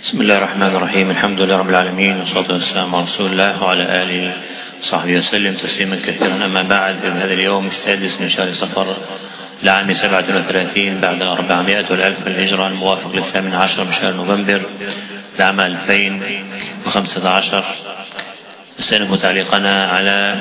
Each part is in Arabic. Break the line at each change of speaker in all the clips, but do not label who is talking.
بسم الله الرحمن الرحيم. الحمد لله رب العالمين، والصلاة والسلام على رسول الله وعلى آله وصحبه وسلم تسليما كثيرا. أما بعد، في هذا اليوم السادس من شهر صفر لعام 37 بعد 400 والألف الهجرة، الموافق ل18 من شهر نوفمبر لعام 2015، نستأنف تعليقنا على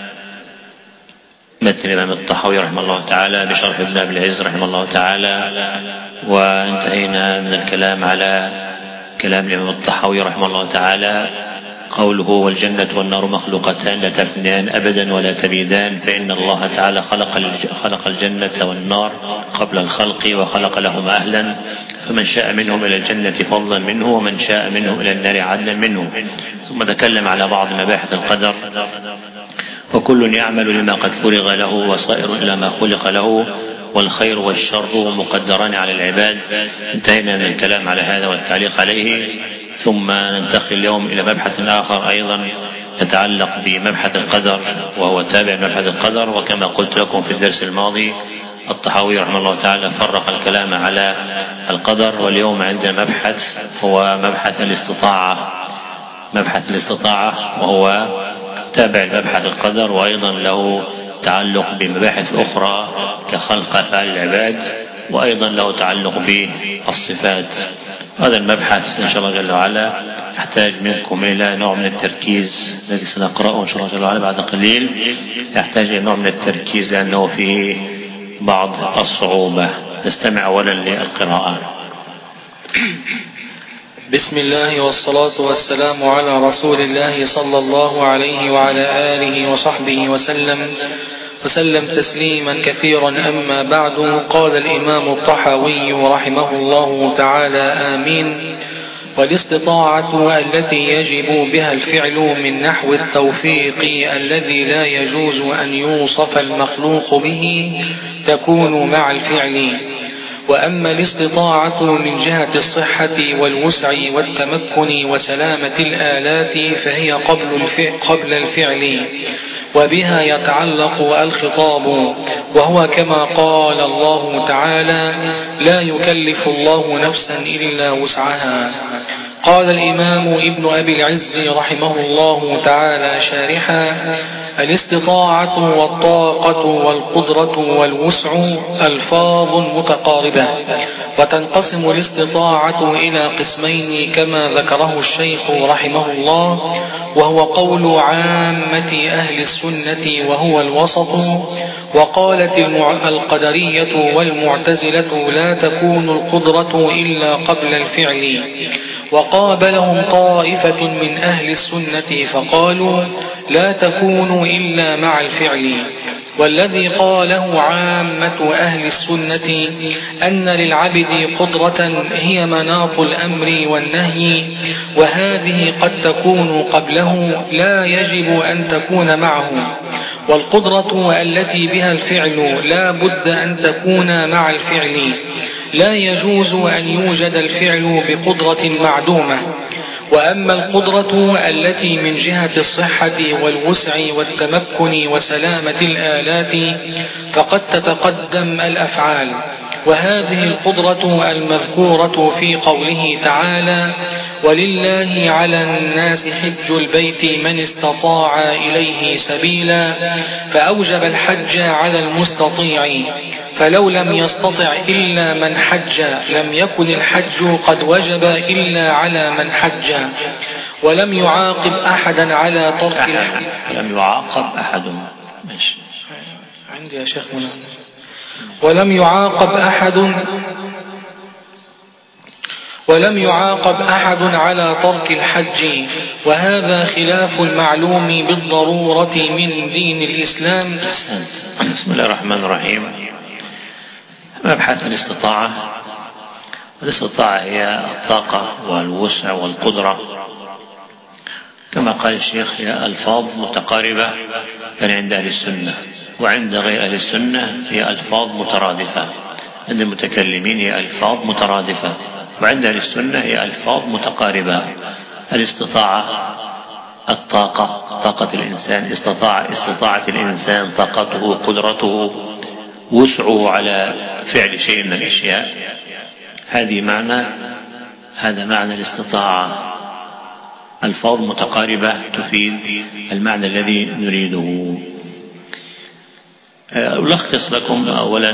متن الإمام الطحاوي رحمه الله تعالى بشرح ابن أبي العز رحمه الله تعالى. وانتهينا من الكلام على كلام الإمام الطحاوي رحمه الله تعالى قوله: والجنة والنار مخلوقتان لا تفنيان أبدا ولا تبيدان، فإن الله تعالى خلق الجنة والنار قبل الخلق وخلق لهما أهلا، فمن شاء منهم إلى الجنة فضلا منه، ومن شاء منهم إلى النار عدلا منه. ثم تكلم على بعض مباحث القدر: وكل يعمل لما قد فرغ له، وصائر إلى ما خلق له، والخير والشر مقدران على العباد. انتهينا من الكلام على هذا والتعليق عليه، ثم ننتقل اليوم إلى مبحث آخر أيضا يتعلق بمبحث القدر، وهو تابع مبحث القدر. وكما قلت لكم في الدرس الماضي، الطحاوي رحمه الله تعالى فرق الكلام على القدر، واليوم عندنا مبحث هو مبحث الاستطاعة، وهو تابع مبحث القدر، وأيضا له تعلق بمباحث أخرى كخلق أفعال العباد، وأيضا له تعلق بالصفات. هذا المبحث إن شاء الله جل وعلا يحتاج منكم إلى نوع من التركيز، الذي سنقرأه إن شاء الله جل وعلا بعد قليل، يحتاج إلى نوع من التركيز لأنه فيه بعض الصعوبة. نستمع أولا للقراءة.
بسم الله والصلاة والسلام على رسول الله صلى الله عليه وعلى آله وصحبه وسلم تسليما كثيرا. أما بعد، قال الإمام الطحاوي رحمه الله تعالى: آمين. والاستطاعة التي يجب بها الفعل من نحو التوفيق الذي لا يجوز أن يوصف المخلوق به تكون مع الفعل. وأما الاستطاعة من جهة الصحة والوسع والتمكن وسلامة الآلات فهي قبل الفعل، وبها يتعلق الخطاب، وهو كما قال الله تعالى: لا يكلف الله نفسا إلا وسعها. قال الإمام ابن أبي العز رحمه الله تعالى شارحا: الاستطاعة والطاقة والقدرة والوسع ألفاظ متقاربة، وتنقسم الاستطاعة إلى قسمين كما ذكره الشيخ رحمه الله، وهو قول عامة أهل السنة وهو الوسط. وقالت القدرية والمعتزلة: لا تكون القدرة إلا قبل الفعل. وقابلهم طائفة من أهل السنة فقالوا: لا تكون إلا مع الفعل. والذي قاله عامة أهل السنة أن للعبد قدرة هي مناط الأمر والنهي، وهذه قد تكون قبله، لا يجب أن تكون معه. والقدرة التي بها الفعل لا بد أن تكون مع الفعل، لا يجوز أن يوجد الفعل بقدرة معدومة. وأما القدرة التي من جهة الصحة والوسع والتمكن وسلامة الآلات فقد تتقدم الأفعال، وهذه القدرة المذكورة في قوله تعالى: ولله على الناس حج البيت من استطاع إليه سبيلا، فأوجب الحج على المستطيع، فلو لم يستطع إلا من حج لم يكن الحج قد وجب إلا على من حج. ولم يعاقب أحدا على ترك
لم يعاقب أحد
عندي يا شيخ منى. ولم يعاقب أحد على ترك الحج، وهذا خلاف المعلوم بالضرورة من دين الإسلام.
بسم الله الرحمن الرحيم. مبحث الاستطاعة هي الطاقة والوسع والقدرة، كما قال الشيخ هي ألفاظ متقاربة كان عند أهل السنة، وعند غير أهل السنة هي ألفاظ مترادفة. عند المتكلمين هي ألفاظ مترادفة، وعند أهل السنة هي ألفاظ متقاربة. الاستطاعة طاقة الإنسان، استطاعة الإنسان، طاقته، قدرته، وسعه على فعل شيء من الأشياء، هذه معنى هذا معنى الاستطاعة. الفاظ متقاربة تفيد المعنى الذي نريده. ألخص لكم أولا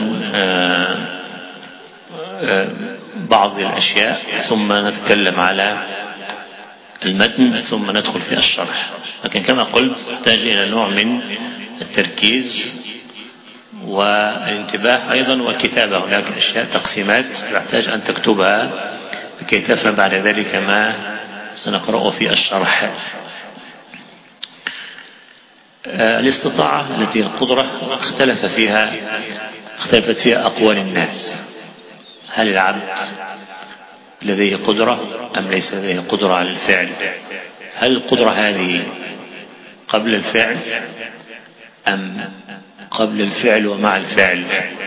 بعض الأشياء ثم نتكلم على المتن ثم ندخل في الشرح. لكن كما قلت يحتاج إلى نوع من التركيز والانتباه أيضا والكتابة. هناك أشياء تقسيمات تحتاج أن تكتبها لكي تفهم بعد ذلك ما سنقرأه في الشرح. الاستطاعة التي القدرة اختلفت فيها أقوال الناس. هل العبد لديه قدرة أم ليس لديه قدرة على الفعل؟ هل القدرة هذه قبل الفعل أم قبل الفعل ومع الفعل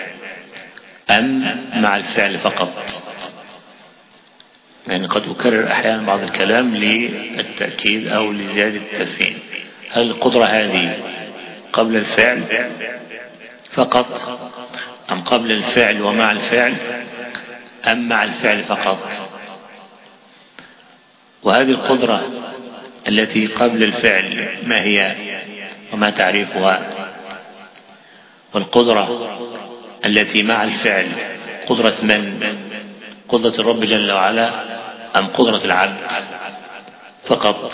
أم مع الفعل فقط؟ يعني قد أكرر أحيانا بعض الكلام للتأكيد أو لزيادة التفهيم. هل القدرة هذه قبل الفعل فقط أم قبل الفعل ومع الفعل أم مع الفعل فقط؟ وهذه القدرة التي قبل الفعل ما هي وما تعريفها؟ والقدرة التي مع الفعل قدرة من؟ قدرة الرب جل وعلا أم قدرة العبد فقط؟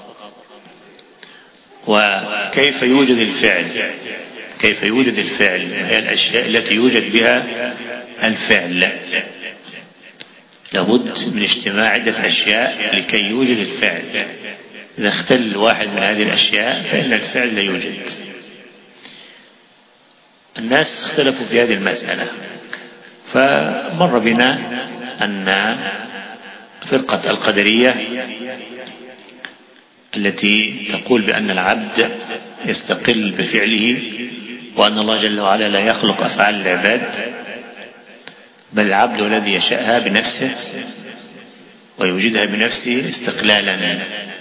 وكيف يوجد الفعل؟ كيف يوجد الفعل؟ ما هي الأشياء التي يوجد بها الفعل؟ لابد من اجتماع عدة أشياء لكي يوجد الفعل. إذا اختل واحد من هذه الأشياء فإن الفعل لا يوجد. الناس اختلفوا في هذه المسألة، فمر بنا أن فرقة القدرية التي تقول بأن العبد يستقل بفعله وأن الله جل وعلا لا يخلق أفعال العباد، بل العبد الذي يشاءها بنفسه ويوجدها بنفسه استقلالا.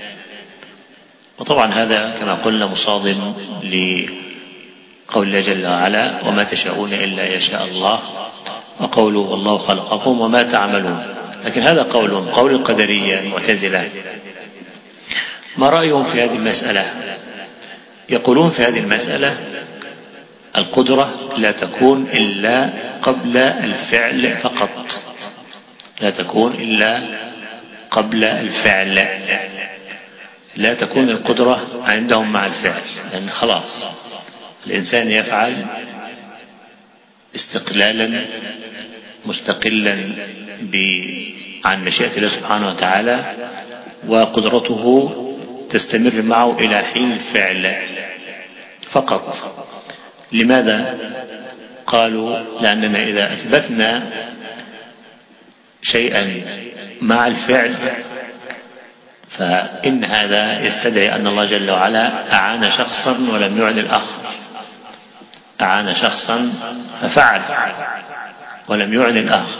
وطبعا هذا كما قلنا مصادم لقول الله جل وعلا وما تشاءون إلا يشاء الله، وقوله والله خلقكم وما تعملون. لكن هذا قول القدرية المعتزلة. ما رأيهم في هذه المسألة؟ يقولون في هذه المسألة القدرة لا تكون إلا قبل الفعل فقط، لا تكون إلا قبل الفعل، لا تكون القدرة عندهم مع الفعل، لأن خلاص الإنسان يفعل استقلالا مستقلا عن مشيئة الله سبحانه وتعالى، وقدرته تستمر معه إلى حين الفعل فقط. لماذا؟ قالوا لأننا إذا أثبتنا شيئا مع الفعل فإن هذا يستدعي أن الله جل وعلا أعان شخصا ولم يعن الآخر، أعان شخصا ففعل ولم يعن الآخر،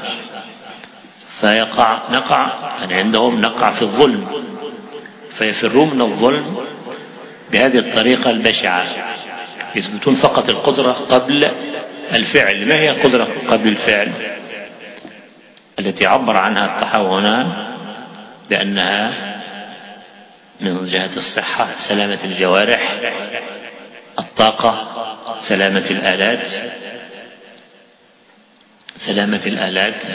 نقع يعني عندهم نقع في الظلم، فيفرون من الظلم بهذه الطريقة البشعة. يثبتون فقط القدرة قبل الفعل. ما هي القدرة قبل الفعل التي عبر عنها الطحاوي هنا بأنها من جهة الصحة سلامة الجوارح، الطاقة سلامة الآلات، سلامة الآلات،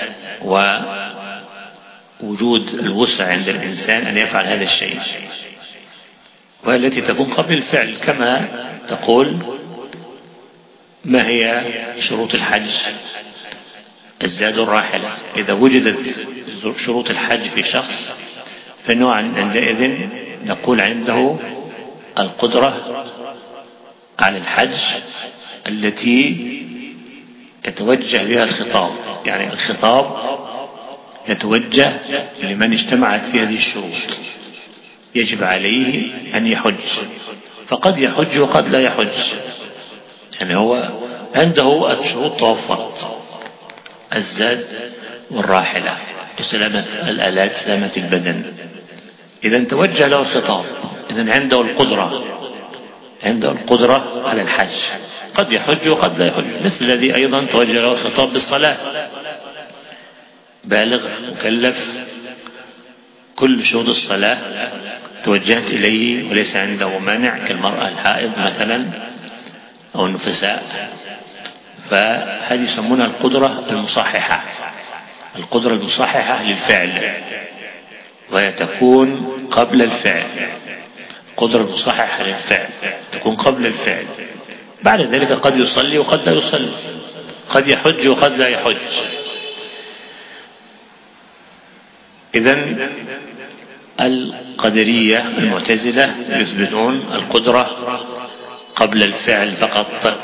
ووجود الوسع عند الإنسان أن يفعل هذا الشيء، والتي تكون قبل الفعل. كما تقول ما هي شروط الحج؟ الزاد الراحلة. إذا وجدت شروط الحج في شخص فإنه عندئذ نقول عنده القدرة على الحج التي يتوجه بها الخطاب، يعني الخطاب يتوجه لمن اجتمعت في هذه الشروط، يجب عليه أن يحج، فقد يحج وقد لا يحج. يعني هو عنده الشروط توفرت، الزاد والراحلة، سلامة الآلات، سلامة البدن. إذا توجه له الخطاب، إذا عنده القدرة على الحج، قد يحج وقد لا يحج. مثل الذي أيضا توجه له الخطاب بالصلاة، بالغ مكلف كل شروط الصلاة توجهت إليه وليس عنده مانع، كالمرأة الحائض مثلا أو النفساء، فهذه يسمونها القدرة المصححة. القدرة المصححة للفعل، وهي تكون قبل الفعل. القدرة المصححة للفعل تكون قبل الفعل. بعد ذلك قد يصلي وقد لا يصلي، قد يحج وقد لا يحج. إذن القدرية المعتزلة يثبتون القدرة قبل الفعل فقط.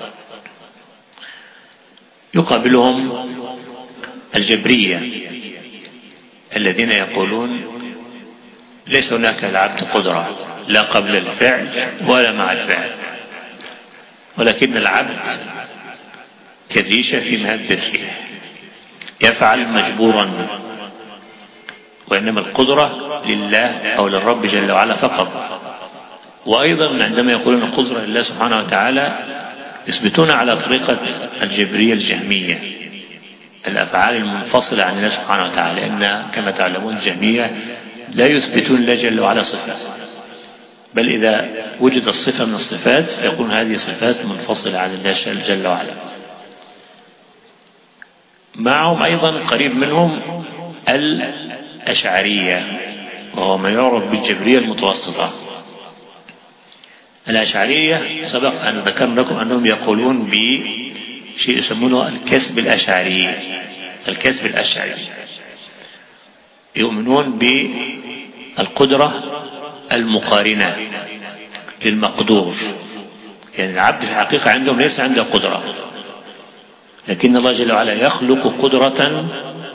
يقابلهم الجبرية الذين يقولون ليس هناك للعبد قدرة لا قبل الفعل ولا مع الفعل، ولكن العبد كالريشة في مهب الريح يفعل مجبورا، وإنما القدرة لله أو للرب جل وعلا فقط. وأيضا عندما يقولون القدرة لله سبحانه وتعالى يثبتون على طريقة الجبرية الجهمية الأفعال المنفصلة عن الله سبحانه وتعالى، لأن كما تعلمون الجهمية لا يثبتون الله جل وعلا صفات، بل إذا وجد الصفة من الصفات فيكون هذه صفات منفصلة عن الله جل وعلا. معهم أيضا قريب منهم الأشعرية، وهو ما يعرف بالجبرية المتوسطة. الأشعرية سبق أن ذكرنا لكم أنهم يقولون بشيء يسمونه الكسب الأشعري. الكسب الأشعري يؤمنون بالقدرة المقارنة للمقدور، يعني العبد في الحقيقة عندهم ليس عنده قدرة، لكن الله جل وعلا يخلق قدرة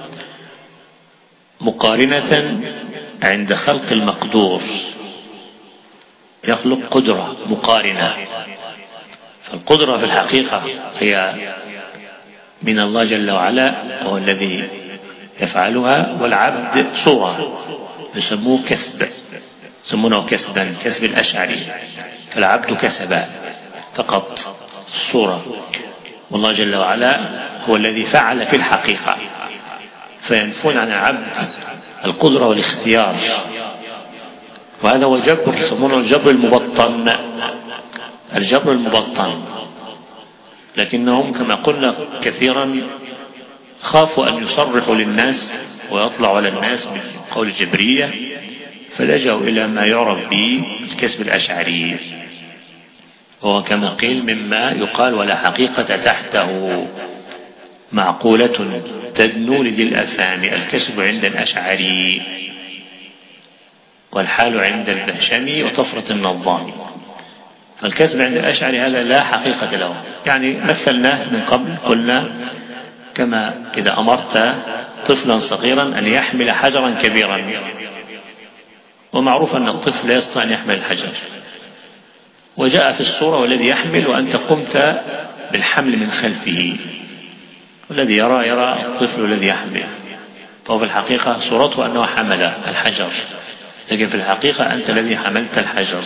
مقارنة عند خلق المقدور، يخلق قدرة مقارنة. فالقدرة في الحقيقة هي من الله جل وعلا، هو الذي يفعلها، والعبد صورة يسموه كسب، يسمونه كسبا، كسب الأشعري. فالعبد كسب فقط الصورة، والله جل وعلا هو الذي فعل في الحقيقة. فينفون عن العبد القدرة والاختيار، وهذا هو الجبر، يسمونه الجبر المبطن. الجبر المبطن، لكنهم كما قلنا كثيرا خافوا أن يصرحوا للناس ويطلعوا على الناس بقول الجبرية، فلجأوا إلى ما يعرف بالكسب الأشعري، وهو كما قيل مما يقال ولا حقيقة تحته، معقولة تدنو لذي الأفهام. الكسب عند الأشعري والحال عند البهشمي وطفرة النظام. فالكسب عند الأشعري هذا لا حقيقة له، يعني مثلناه من قبل، قلنا كما إذا أمرت طفلا صغيرا أن يحمل حجرا كبيرا، ومعروف أن الطفل لا يستطيع أن يحمل الحجر، وجاء في الصورة والذي يحمل وأنت قمت بالحمل من خلفه، والذي يرى الطفل الذي يحمل، فهو في الحقيقة صورته أنه حمل الحجر، لكن في الحقيقة أنت الذي حملت الحجر.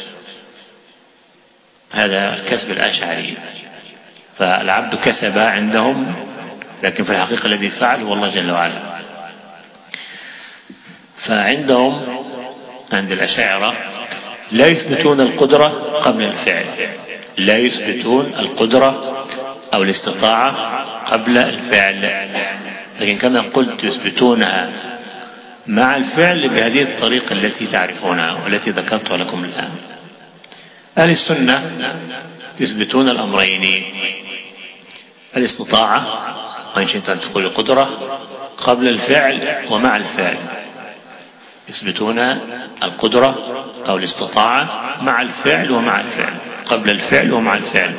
هذا الكسب الأشعري. فالعبد كسب عندهم، لكن في الحقيقة الذي فعل هو الله جل وعلا. فعندهم عند الأشاعرة لا يثبتون القدرة قبل الفعل، لا يثبتون القدرة أو الاستطاعة قبل الفعل، لكن كما قلت يثبتونها مع الفعل بهذه الطريقة التي تعرفونها والتي ذكرتها لكم الآن. أهل السنة يثبتون الأمرين، الاستطاعة وإن شئت أن تقول القدرة قبل الفعل ومع الفعل، يثبتون القدرة أو الاستطاعة مع الفعل ومع الفعل، قبل الفعل ومع الفعل.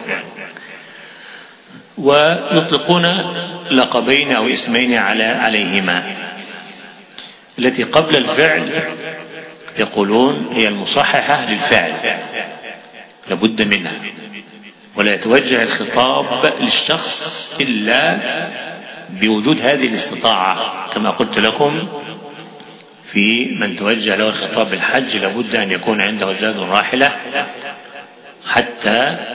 ويطلقون لقبين أو اسمين عليهما. التي قبل الفعل يقولون هي المصححة للفعل، لابد منها، ولا يتوجه الخطاب للشخص إلا بوجود هذه الاستطاعة. كما قلت لكم في من توجه له الخطاب بالحج لابد أن يكون عنده زاد راحلة حتى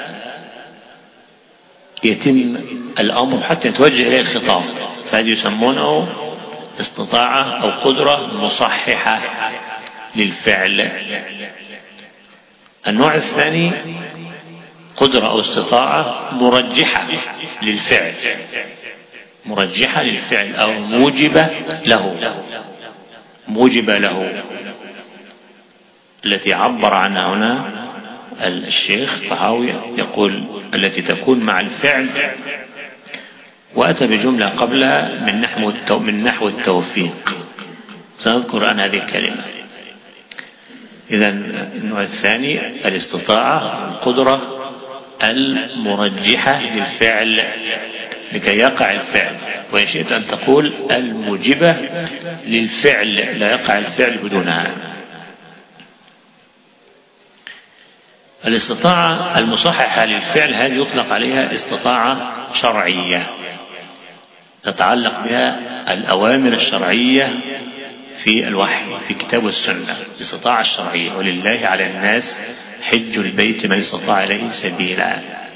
يتم الأمر، حتى يتوجه إليه الخطاب، فهذا يسمونه استطاعة أو قدرة مصححة للفعل. النوع الثاني قدرة أو استطاعة مرجحة للفعل، مرجحة للفعل أو موجبة له، التي عبر عنها هنا الشيخ طحاوي، يقول التي تكون مع الفعل، وأتى بجملة قبلها من نحو التوفيق، سنذكر عن هذه الكلمة. إذن النوع الثاني الاستطاعة القدرة المرجحة للفعل لكي يقع الفعل، وإن شئت أن تقول الموجبة للفعل، لا يقع الفعل بدونها. الاستطاعة المصححة للفعل هذه يطلق عليها استطاعة شرعية، تتعلق بها الأوامر الشرعية في الوحي في كتاب والسنة، الاستطاعة الشرعية. ولله على الناس حج البيت من استطاع إليه سبيلا،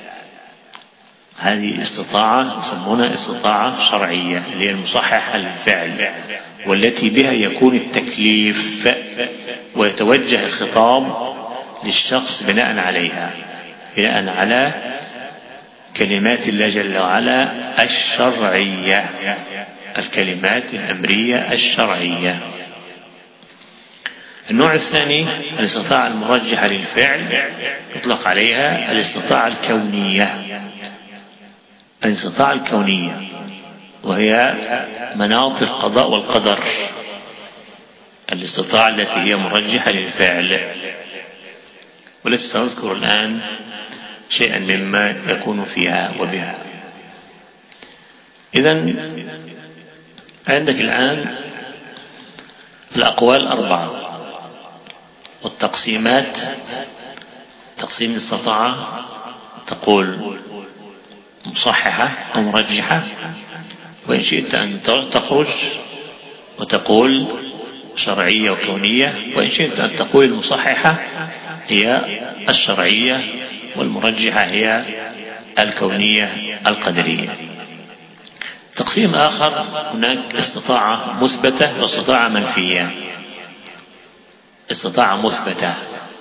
هذه استطاعة يسمونها استطاعة شرعية اللي هي المصححة للفعل، والتي بها يكون التكليف ويتوجه الخطاب للشخص بناء عليها، بناء على كلمات الله جل وعلا الشرعية، الكلمات الأمرية الشرعية. النوع الثاني الاستطاعة المرجحة للفعل يطلق عليها الاستطاعة الكونية، الاستطاعة الكونية، وهي مناط القضاء والقدر، الاستطاعة التي هي مرجحة للفعل، والتي سنذكر الآن شيئا مما يكون فيها وبها. إذن عندك الآن الأقوال 4 والتقسيمات. تقسيم الاستطاعة تقول مصححة أو مرجحة، وإن شئت أن تخرج وتقول شرعية وكونية، وإن شئت أن تقول المصححة هي الشرعية والمرجحة هي الكونية القدرية. تقسيم آخر هناك استطاعة مثبتة واستطاعة منفية. استطاعة مثبتة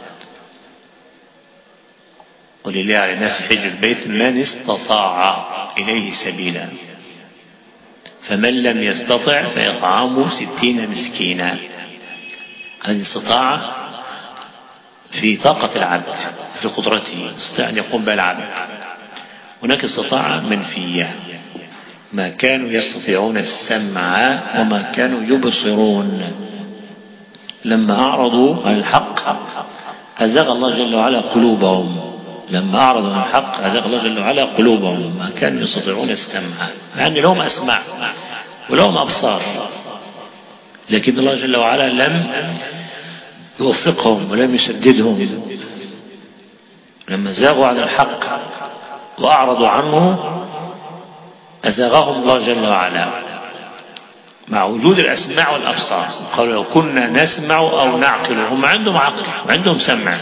ولله على الناس حج البيت من استطاع إليه سبيلا، فمن لم يستطع فإطعام 60 مسكينا. هذه استطاعة في طاقة العبد، في قدرته يستطيع أن يقوم بها العبد. هناك استطاعة منفية، ما كانوا يستطيعون السمع وما كانوا يبصرون، لما أعرضوا عن الحق أزاغ الله جل وعلا قلوبهم، لما أعرضوا عن الحق أزاغ الله جل وعلا قلوبهم، ما كانوا يستطيعون السمع، يعني لهم أسماع ولهم أبصار، لكن الله جل وعلا لم يوفقهم ولم يسددهم. لما زاغوا عن الحق وأعرضوا عنه أزاغهم الله جل وعلا، مع وجود الأسماع والأبصار. قالوا لو كنا نسمع أو نعقل، هم عندهم عقل وعندهم سمع،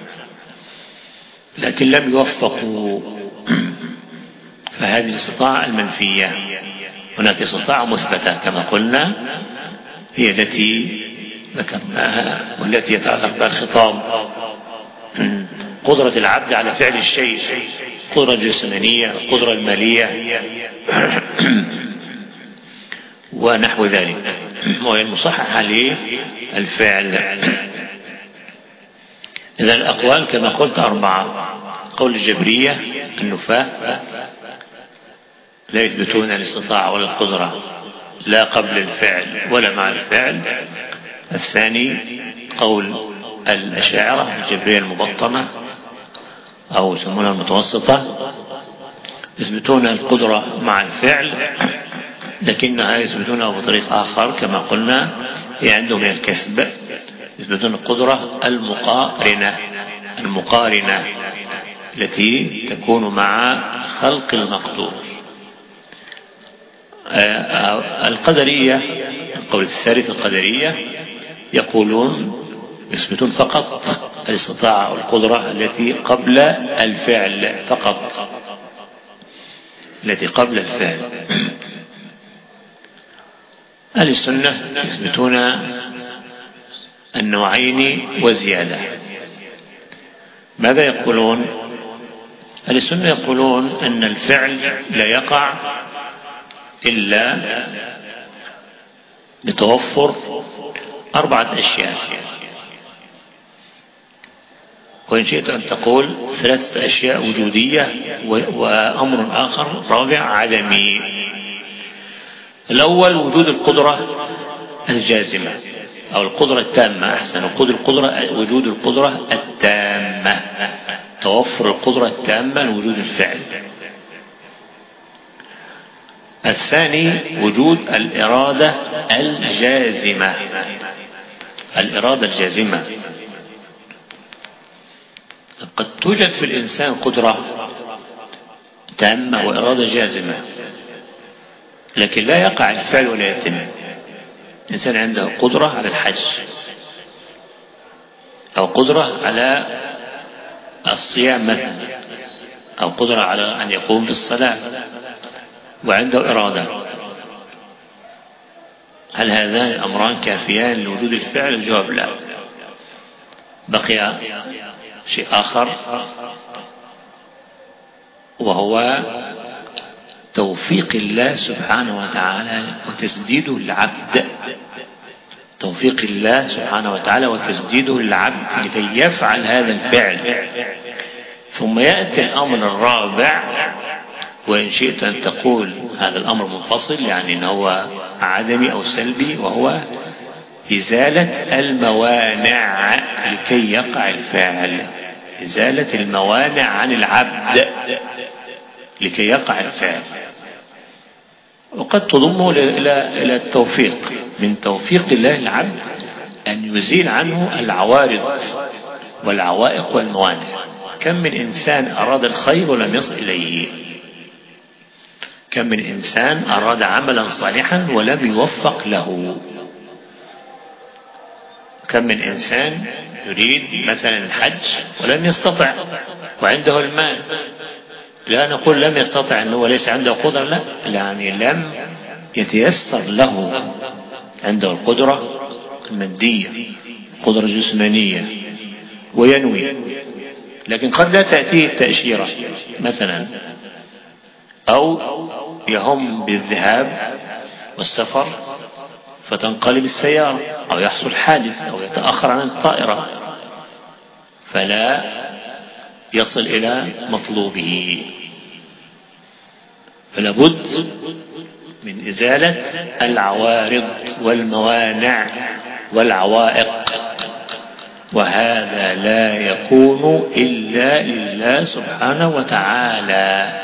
لكن لم يوفقوا. فهذه الاستطاعة المنفية. هناك استطاعة مثبتة كما قلنا، هي التي ذكرناها والتي يتعلق بها الخطاب، قدرة العبد على فعل الشيء، قدرة جسمانية، قدرة المالية ونحو ذلك، وهي المصححة للفعل. إذا الأقوال كما قلت 4. قول الجبرية النفاة لا يثبتون الاستطاعة ولا القدرة لا قبل الفعل ولا مع الفعل. الثاني قول الأشاعرة الجبرية المبطنة أو يسمونها المتوسطة، يثبتون القدرة مع الفعل، لكنها يثبتونها بطريق آخر كما قلنا، هي عندهم الكسب، يثبتون القدرة المقارنة التي تكون مع خلق المقدور. القدرية القول الثالث القدرية يقولون يثبتون فقط الاستطاعة والقدرة التي قبل الفعل فقط، التي قبل الفعل. أهل السنة يثبتون النوعين وزيادة. ماذا يقولون؟ أهل السنة يقولون أن الفعل لا يقع إلا بتوفر 4 أشياء، وإن شئت أن تقول 3 أشياء وجودية وأمر آخر رابع عدمي. الأول وجود القدرة الجازمة أو القدرة التامة، أحسن، وجود القدرة التامة، توفر القدرة التامة لوجود الفعل. الثاني وجود الإرادة الجازمة. الإرادة الجازمة، قد توجد في الإنسان قدرة تامة وإرادة جازمة، لكن لا يقع الفعل ولا يتم. الإنسان عنده قدرة على الحج أو قدرة على الصيام مثلا، أو قدرة على أن يقوم بالصلاة وعنده إرادة، هل هذان الأمران كافيان لوجود الفعل؟ الجواب لا. بقي شيء آخر وهو توفيق الله سبحانه وتعالى وتسديده للعبد. توفيق الله سبحانه وتعالى وتسديده للعبد لكي يفعل هذا الفعل. ثم يأتي الأمر الرابع، وإن شئت أن تقول هذا الأمر منفصل، يعني أنه هو عدمي أو سلبي، وهو إزالة الموانع لكي يقع الفعل. إزالة الموانع عن العبد لكي يقع الفعل. وقد تضمه إلى التوفيق، من توفيق الله العبد أن يزيل عنه العوارض والعوائق والموانع. كم من إنسان أراد الخير ولم يصل إليه، كم من إنسان أراد عملا صالحا ولم يوفق له، كم من إنسان يريد مثلا الحج ولم يستطع وعنده المال. لا نقول لم يستطع أنه ليس عنده قدرة، لا، يعني لم يتيسر له. عنده القدرة المادية، قدرة جسمانية، وينوي، لكن قد لا تأتيه التأشيرة مثلا، أو يهم بالذهاب والسفر فتنقلب السيارة، أو يحصل حادث، أو يتأخر عن الطائرة فلا يصل إلى مطلوبه. فلا بد من إزالة العوارض والموانع والعوائق، وهذا لا يكون إلا لله سبحانه وتعالى،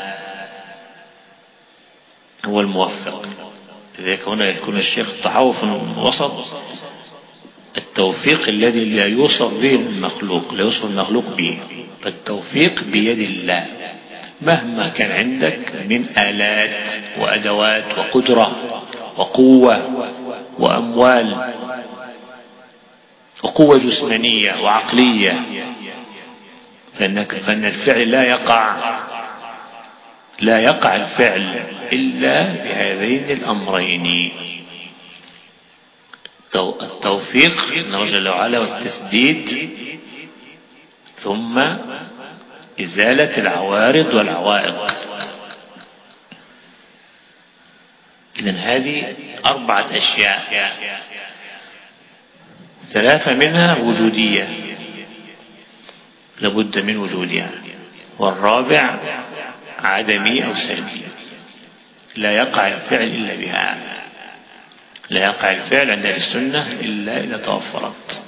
هو الموفق. لذلك هنا يكون الشيخ الطحاوي في الوسط، التوفيق الذي لا يوصف به المخلوق، لا يوصف المخلوق به، فالتوفيق بيد الله. مهما كان عندك من آلات وأدوات وقدرة وقوة وأموال وقوة جسمانية وعقلية، فإن الفعل لا يقع الفعل إلا بهذين الأمرين: التوفيق من الله جل وعلا والتسديد، ثم إزالة العوارض والعوائق. إذن هذه 4 أشياء، 3 منها وجودية لابد من وجودها، والرابع عدمي أو سلبي لا يقع الفعل إلا بها. لا يقع الفعل عند السنة إلا إذا توفرت.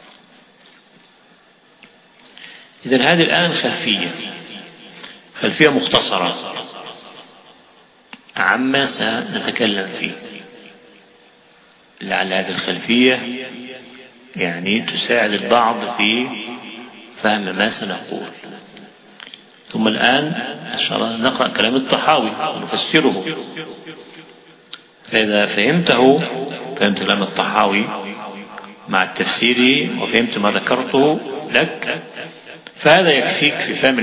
إذن هذه الآن خلفية مختصرة عما سنتكلم فيه، لعل هذه الخلفية يعني تساعد البعض في فهم ما سنقول. ثم الآن إن شاء الله نقرأ كلام الطحاوي ونفسره، فإذا فهمت كلام الطحاوي مع التفسير وفهمت ما ذكرته لك، فهذا يكفيك في فهم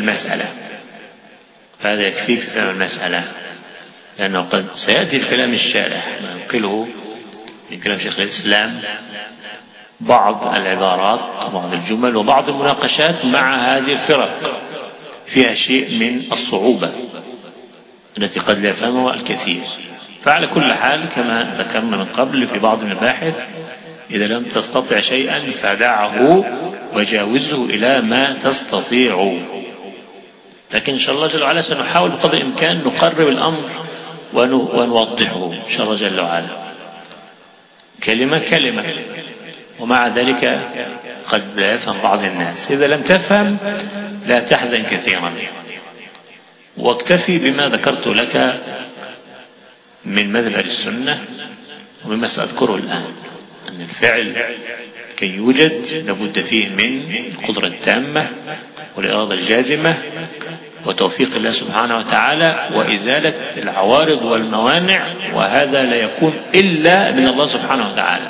المسألة، لأنه قد سيأتي الكلام الشارح ننقله من كلام شيخ الإسلام بعض العبارات وبعض الجمل وبعض المناقشات مع هذه الفرق فيها شيء من الصعوبة التي قد لا يفهمها الكثير. فعلى كل حال كما ذكرنا من قبل في بعض المباحث إذا لم تستطع شيئا فدعه وجاوزه إلى ما تستطيع. لكن إن شاء الله جل وعلا سنحاول بقدر الإمكان نقرب الأمر ونوضحه إن شاء الله جل وعلا كلمة كلمة. ومع ذلك قد لا يفهم بعض الناس. إذا لم تفهم لا تحزن كثيرا، واكتفي بما ذكرت لك من مذهب السنة ومما سأذكره الآن، أن الفعل كي يوجد لابد فيه من القدرة التامة والإرادة الجازمة وتوفيق الله سبحانه وتعالى وإزالة العوارض والموانع، وهذا لا يكون إلا من الله سبحانه وتعالى.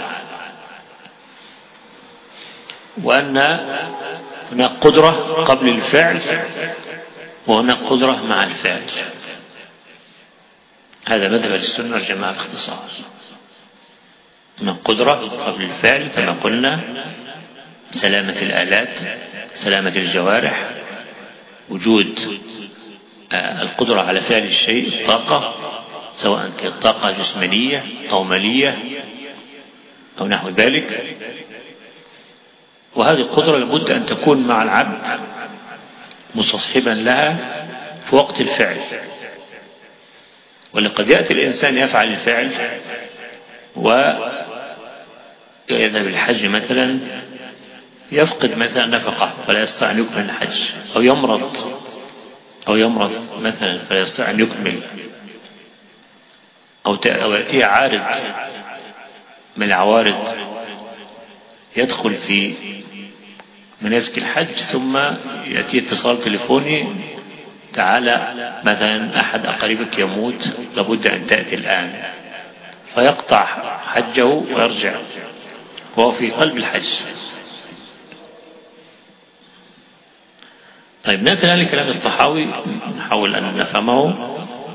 وأن هناك قدرة قبل الفعل وهناك قدرة مع الفعل. هذا مذهب السنة والجماعة باختصار. هناك قدرة قبل الفعل كما قلنا، سلامة الآلات، سلامة الجوارح، وجود القدرة على فعل الشيء، الطاقة، سواء كانت طاقة جسمانية أو مالية أو نحو ذلك. وهذه القدرة لابد أن تكون مع العبد مستصحبا لها في وقت الفعل. ولقد يأتي الإنسان يفعل الفعل ويذهب الحج مثلا، يفقد مثلا نفقة فلا يستطيع أن يكمل الحج، أو يمرض مثلا فلا يستطيع أن يكمل، أو يأتيه عارض من العوارض يدخل في مناسك الحج، ثم يأتي اتصال تليفوني تعالى مثلا أحد أقاربك يموت لابد أن تأتي الآن، فيقطع حجه ويرجع وهو في قلب الحج. طيب نأتي الآن لكلام الطحاوي نحاول أن نفهمه.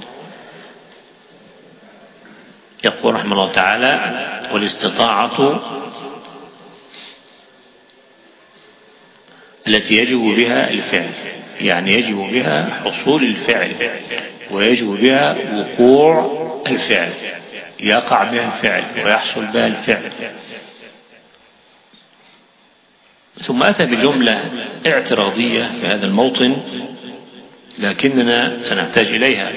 يقول رحمه الله تعالى: والاستطاعة التي يجب بها الفعل، يعني يجب بها حصول الفعل ويجب بها وقوع الفعل، يقع بها الفعل ويحصل بها الفعل. ثم أتى بجملة اعتراضية في هذا الموطن لكننا سنحتاج إليها،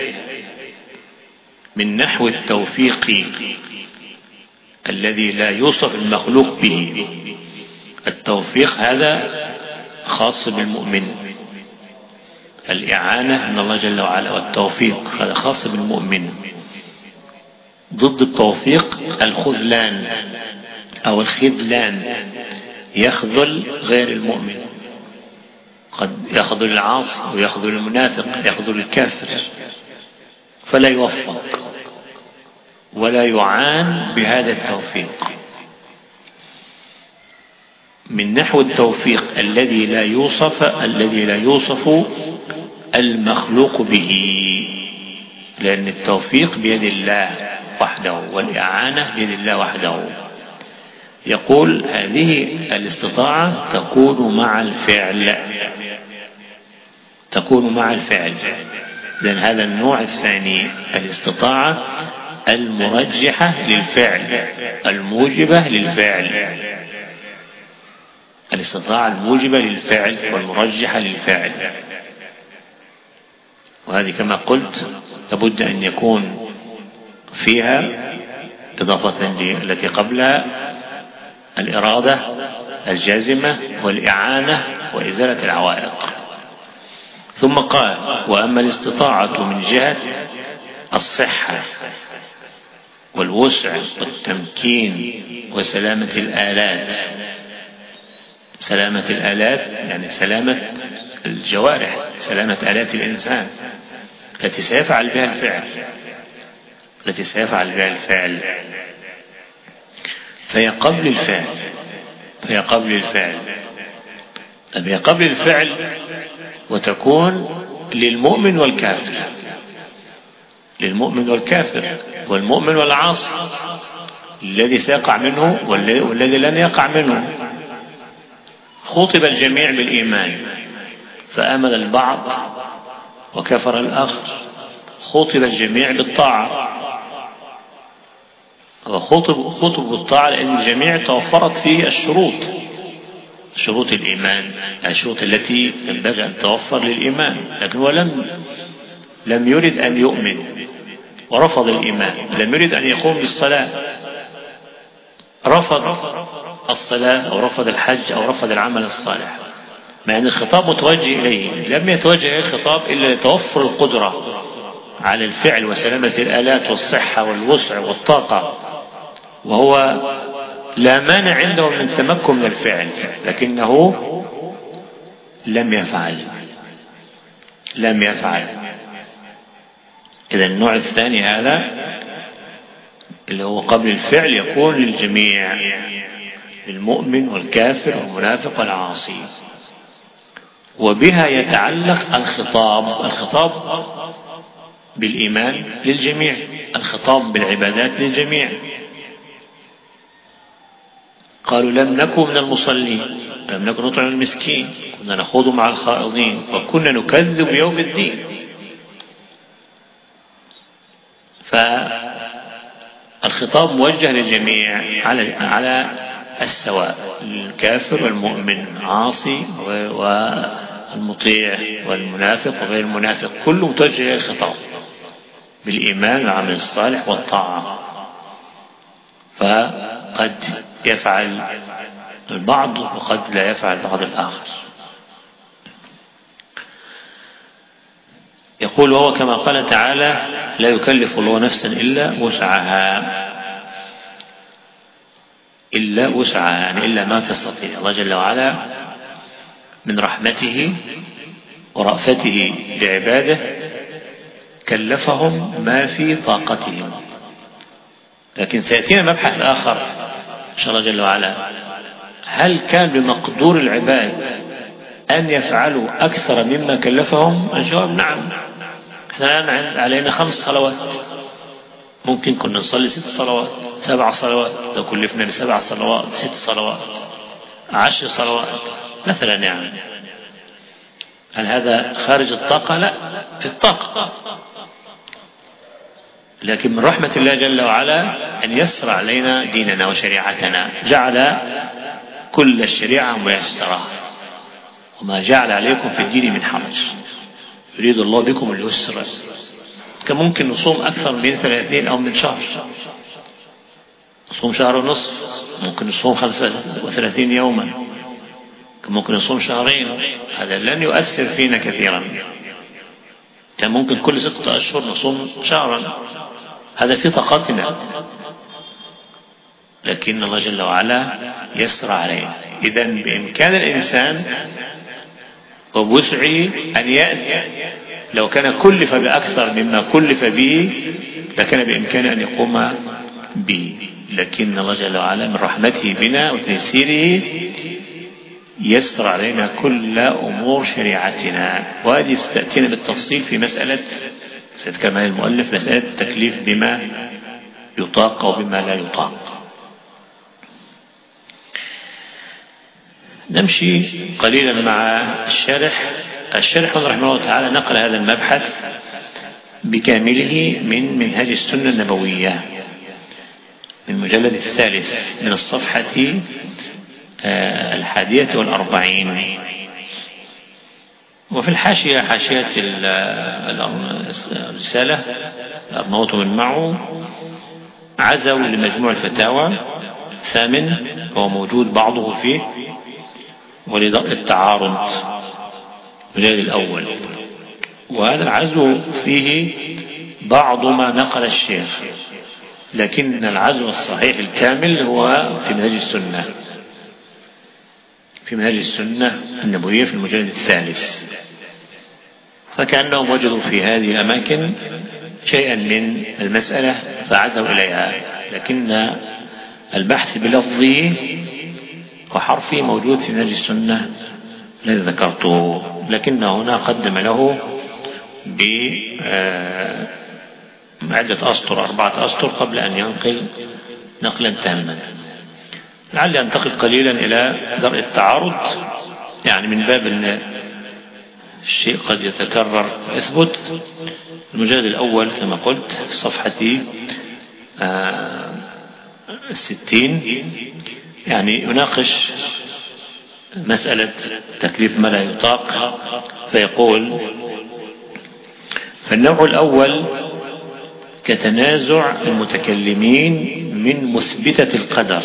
من نحو التوفيق الذي لا يوصف المخلوق به. التوفيق هذا خاص بالمؤمن، الإعانة من الله جل وعلا، والتوفيق هذا خاص بالمؤمن. ضد التوفيق الخذلان أو الخذلان، يخذل غير المؤمن، قد يخذل العاصي ويخذل المنافق، يخذل الكافر، فلا يوفق ولا يعان بهذا التوفيق. من نحو التوفيق الذي لا يوصف المخلوق به، لأن التوفيق بيد الله وحده والإعانة بيد الله وحده. يقول هذه الاستطاعة تكون مع الفعل. لأن هذا النوع الثاني الاستطاعة المرجحة للفعل الموجبة للفعل، الاستطاعة الموجبة للفعل والمرجحة للفعل. وهذه كما قلت لابد أن يكون فيها إضافة التي قبلها الإرادة الجازمة والإعانة وإزالة العوائق. ثم قال: وأما الاستطاعة من جهة الصحة والوسع والتمكين وسلامة الآلات. سلامة الآلات يعني سلامة الجوارح، سلامة آلات الإنسان التي سيفعل بها الفعل، فهي قبل الفعل وتكون للمؤمن والكافر والمؤمن والعاصي، الذي سيقع منه والذي لن يقع منه. خطب الجميع بالإيمان فآمن البعض وكفر الآخر. خطب الجميع بالطاعة وخطب بالطاعة لأن الجميع توفرت فيه شروط الإيمان، الشروط التي ينبغي أن توفر للإيمان، لكن هو لم يرد أن يؤمن ورفض الإيمان، لم يرد أن يقوم بالصلاة، رفض الصلاة أو رفض الحج أو رفض العمل الصالح، مع أن الخطاب متوجه إليه. لم يتوجه إليه الخطاب إلا لتوفر القدرة على الفعل وسلامة الآلات والصحة والوسع والطاقة، وهو لا مانع عنده من التمكن من الفعل، لكنه لم يفعل. إذا النوع الثاني هذا اللي هو قبل الفعل يكون للجميع، للمؤمن والكافر والمنافق والعاصي، وبها يتعلق الخطاب بالإيمان للجميع، الخطاب بالعبادات للجميع. قالوا لم نكن من المصلين، لم نكن نطعم المسكين، كنا نخوض مع الخائضين، وكنا نكذب بيوم الدين. فالخطاب موجه للجميع على السواء، الكافر والمؤمن، عاصي والمطيع والمنافق وغير المنافق، كله متوجه إلى الخطاب بالإيمان والعمل الصالح والطاعة. فقد يفعل البعض وقد لا يفعل بعض الآخر. يقول وهو كما قال تعالى لا يكلف الله نفسا إلا وسعها، يعني إلا ما تستطيع. الله جل وعلا من رحمته ورأفته بعباده كلفهم ما في طاقتهم. لكن سيأتينا مبحث آخر إن شاء الله جل وعلا، هل كان بمقدور العباد أن يفعلوا أكثر مما كلفهم؟ الجواب نعم. احنا الآن علينا 5 صلوات، ممكن كنا نصلي 6 صلوات 7 صلوات، لو كلفنا ب7 صلوات 6 صلوات 10 صلوات مثلا، يعني هل هذا خارج الطاقة؟ لا، في الطاقة. لكن من رحمة الله جل وعلا أن يسر علينا ديننا وشريعتنا، جعل كل الشريعة ميسرة، وما جعل عليكم في الدين من حرج يريد الله بكم اليسر. كان ممكن نصوم أكثر من 30 أو من شهر، نصوم شهر ونصف، ممكن نصوم 35 يوما، كان ممكن نصوم شهرين، هذا لن يؤثر فينا كثيرا. كان ممكن كل 6 أشهر نصوم شهرا، هذا في طاقتنا، لكن الله جل وعلا يسر عليه. إذن بإمكان الإنسان وبوسعه أن يأتي، لو كان كلف بأكثر مما كلف به لكان بإمكانه أن يقوم به، لكن الله جل وعلا من رحمته بنا وتيسيره يسر علينا كل أمور شريعتنا. وهذه ستأتينا بالتفصيل في مسألة سيتكلم عن المؤلف، مسألة التكليف بما يطاق وبما لا يطاق. نمشي قليلا مع الشارح رحمه الله تعالى نقل هذا المبحث بكامله من منهج السنة النبوية من مجلد 3 من الصفحة 41. وفي الحاشية حاشية الرسالة الأرنوط من معه عزوا لمجموع الفتاوى 8 هو موجود بعضه فيه، ولضرب التعارض المجلد الأول، وهذا العزو فيه بعض ما نقل الشيخ، لكن العزو الصحيح الكامل هو في منهج السنة النبوية في المجلد 3. فكأنهم وجدوا في هذه الأماكن شيئا من المسألة فعزوا إليها، لكن البحث بلفظه وحرفه موجود في منهج السنة الذي ذكرته، لكن هنا قدم له بعدة أسطر 4 أسطر قبل أن ينقل نقلا تاما. لعلي أنتقل قليلا إلى درء التعارض، يعني من باب أن الشيء قد يتكرر ويثبت. المجلد الأول كما قلت في صفحة 60 يعني يناقش مسألة تكليف ما لا يطاق، فيقول: فالنوع الأول كتنازع المتكلمين من مثبتة القدر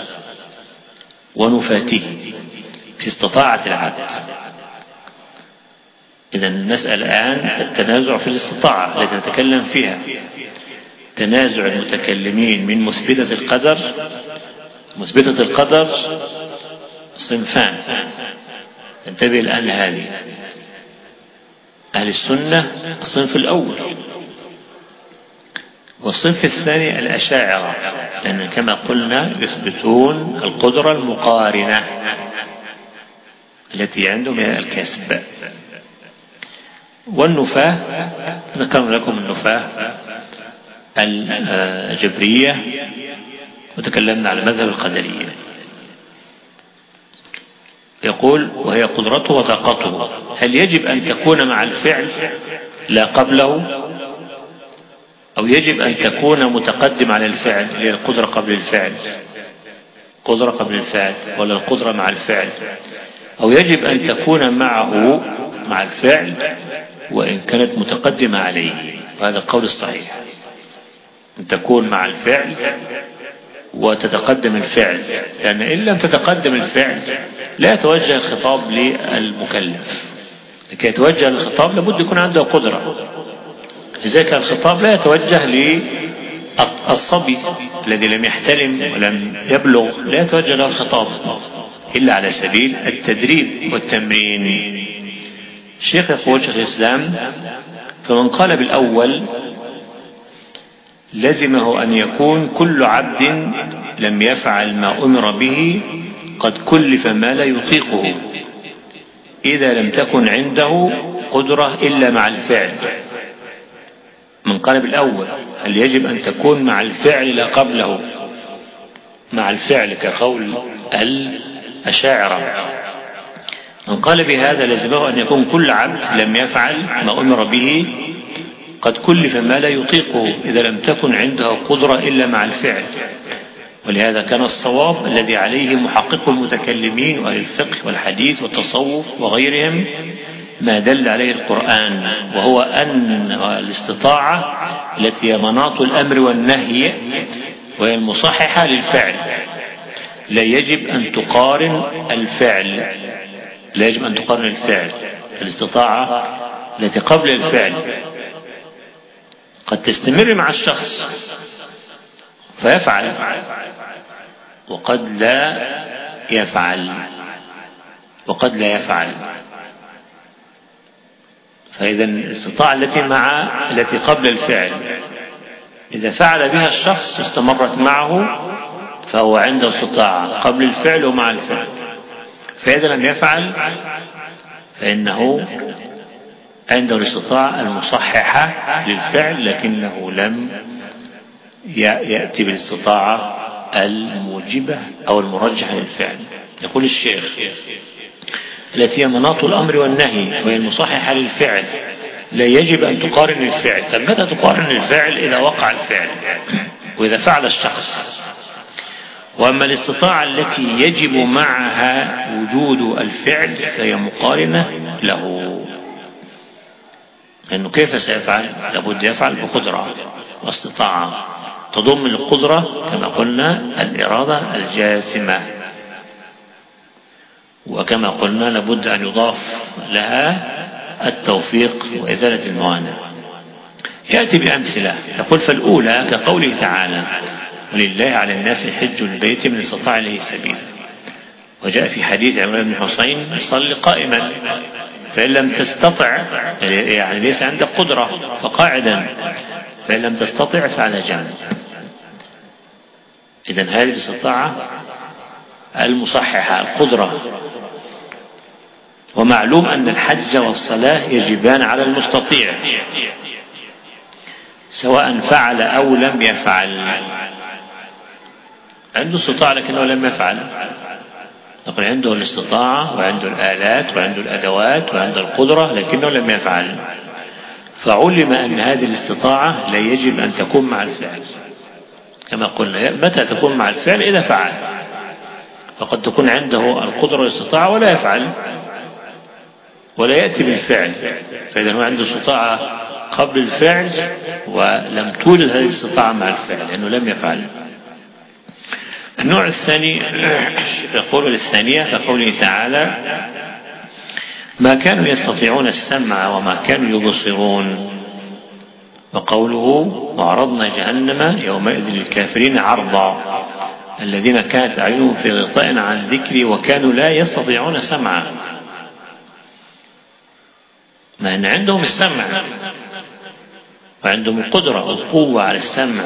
ونفاته في استطاعة العبد. إذن نسأل الآن التنازع في الاستطاعة التي نتكلم فيها. تنازع المتكلمين من مثبتة القدر. مثبتة القدر صنفان، انتبه الآن لهذه. أهل السنة الصنف الأول، والصنف الثاني الأشاعرة، لأن كما قلنا يثبتون القدرة المقارنة التي عندهم من الكسب. والنفاة ذكرنا لكم النفاة الجبرية، وتكلمنا على مذهب القدرية. يقول: وهي قدرته وطاقته، هل يجب أن تكون مع الفعل لا قبله، أو يجب أن تكون متقدم على الفعل، هي القدرة قبل الفعل، قدرة قبل الفعل، ولا القدرة مع الفعل، أو يجب أن تكون معه مع الفعل وإن كانت متقدمة عليه. وهذا القول الصحيح، أن تكون مع الفعل وتتقدم الفعل، لأن إن لم تتقدم الفعل لا يتوجه الخطاب للمكلف. لكي يتوجه الخطاب لابد يكون عنده قدرة، لذلك الخطاب لا يتوجه للصبي الذي لم يحتلم ولم يبلغ، لا يتوجه له الخطاب إلا على سبيل التدريب والتمرين. الشيخ يقول شيخ الإسلام: فمن قال بالأول لزمه أن يكون كل عبد لم يفعل ما أمر به قد كلف ما لا يطيقه إذا لم تكن عنده قدرة إلا مع الفعل. من قال بالأول هل يجب أن تكون مع الفعل لا قبله، مع الفعل كقول الأشاعرة. من قال بهذا لزمه أن يكون كل عبد لم يفعل ما أمر به قد كلف ما لا يطيقه إذا لم تكن عنده قدرة إلا مع الفعل. ولهذا كان الصواب الذي عليه محقق المتكلمين وأهل الفقه والحديث والتصوف وغيرهم ما دل عليه القرآن، وهو أن الاستطاعة التي هي مناط الأمر والنهي وهي المصححة للفعل لا يجب أن تقارن الفعل، لا يجب أن تقارن الفعل. الاستطاعة التي قبل الفعل قد تستمر مع الشخص فيفعل، وقد لا يفعل، وقد لا يفعل. فإذا الاستطاعة التي قبل الفعل إذا فعل بها الشخص استمرت معه فهو عنده استطاعة قبل الفعل ومع الفعل. فإذا لم يفعل فإنه عنده الاستطاعة المصححة للفعل، لكنه لم يأتي بالاستطاعة الموجبة أو المرجحة للفعل. يقول الشيخ: التي هي مناط الأمر والنهي وهي المصححة للفعل لا يجب أن تقارن الفعل. طب متى تقارن الفعل؟ إذا وقع الفعل وإذا فعل الشخص. وأما الاستطاعة التي يجب معها وجود الفعل فهي مقارنة له، لأنه كيف سيفعل؟ لابد يفعل بقدرة واستطاعة تضم القدرة كما قلنا الإرادة الجازمة، وكما قلنا لابد أن يضاف لها التوفيق وإزالة الموانع. يأتي بأمثلة، يقول: فالأولى كقوله تعالى: ولله على الناس حج البيت من استطاع إليه سبيلا. وجاء في حديث عمران بن حسين: صل قائما، فإن لم تستطع يعني ليس عندك قدرة فقاعدا، فإن لم تستطع فعلى جنب. إذن هذه الاستطاعة المصححة القدرة. ومعلوم أن الحج والصلاة يجبان على المستطيع سواء فعل أو لم يفعل. عنده استطاعة لكنه لم يفعل. نقول عنده الاستطاعة وعنده الآلات وعنده الأدوات وعنده القدرة لكنه لم يفعل، فعلم أن هذه الاستطاعة لا يجب أن تكون مع الفعل كما قلنا. متى تكون مع الفعل؟ إذا فعل. فقد تكون عنده القدرة والاستطاعة ولا يفعل ولا يأتي بالفعل، فإذا هو عنده استطاعة قبل الفعل ولم توجد هذه الاستطاعة مع الفعل لأنه لم يفعل. النوع الثاني يقول للثانية كقوله تعالى: ما كانوا يستطيعون السمع وما كانوا يبصرون. وقوله: وعرضنا جهنم يومئذ للكافرين عرضا الذين كانت أعينهم في غطاء عن ذكري وكانوا لا يستطيعون سمعا. ما أن عندهم السمع وعندهم القدرة والقوة على السمع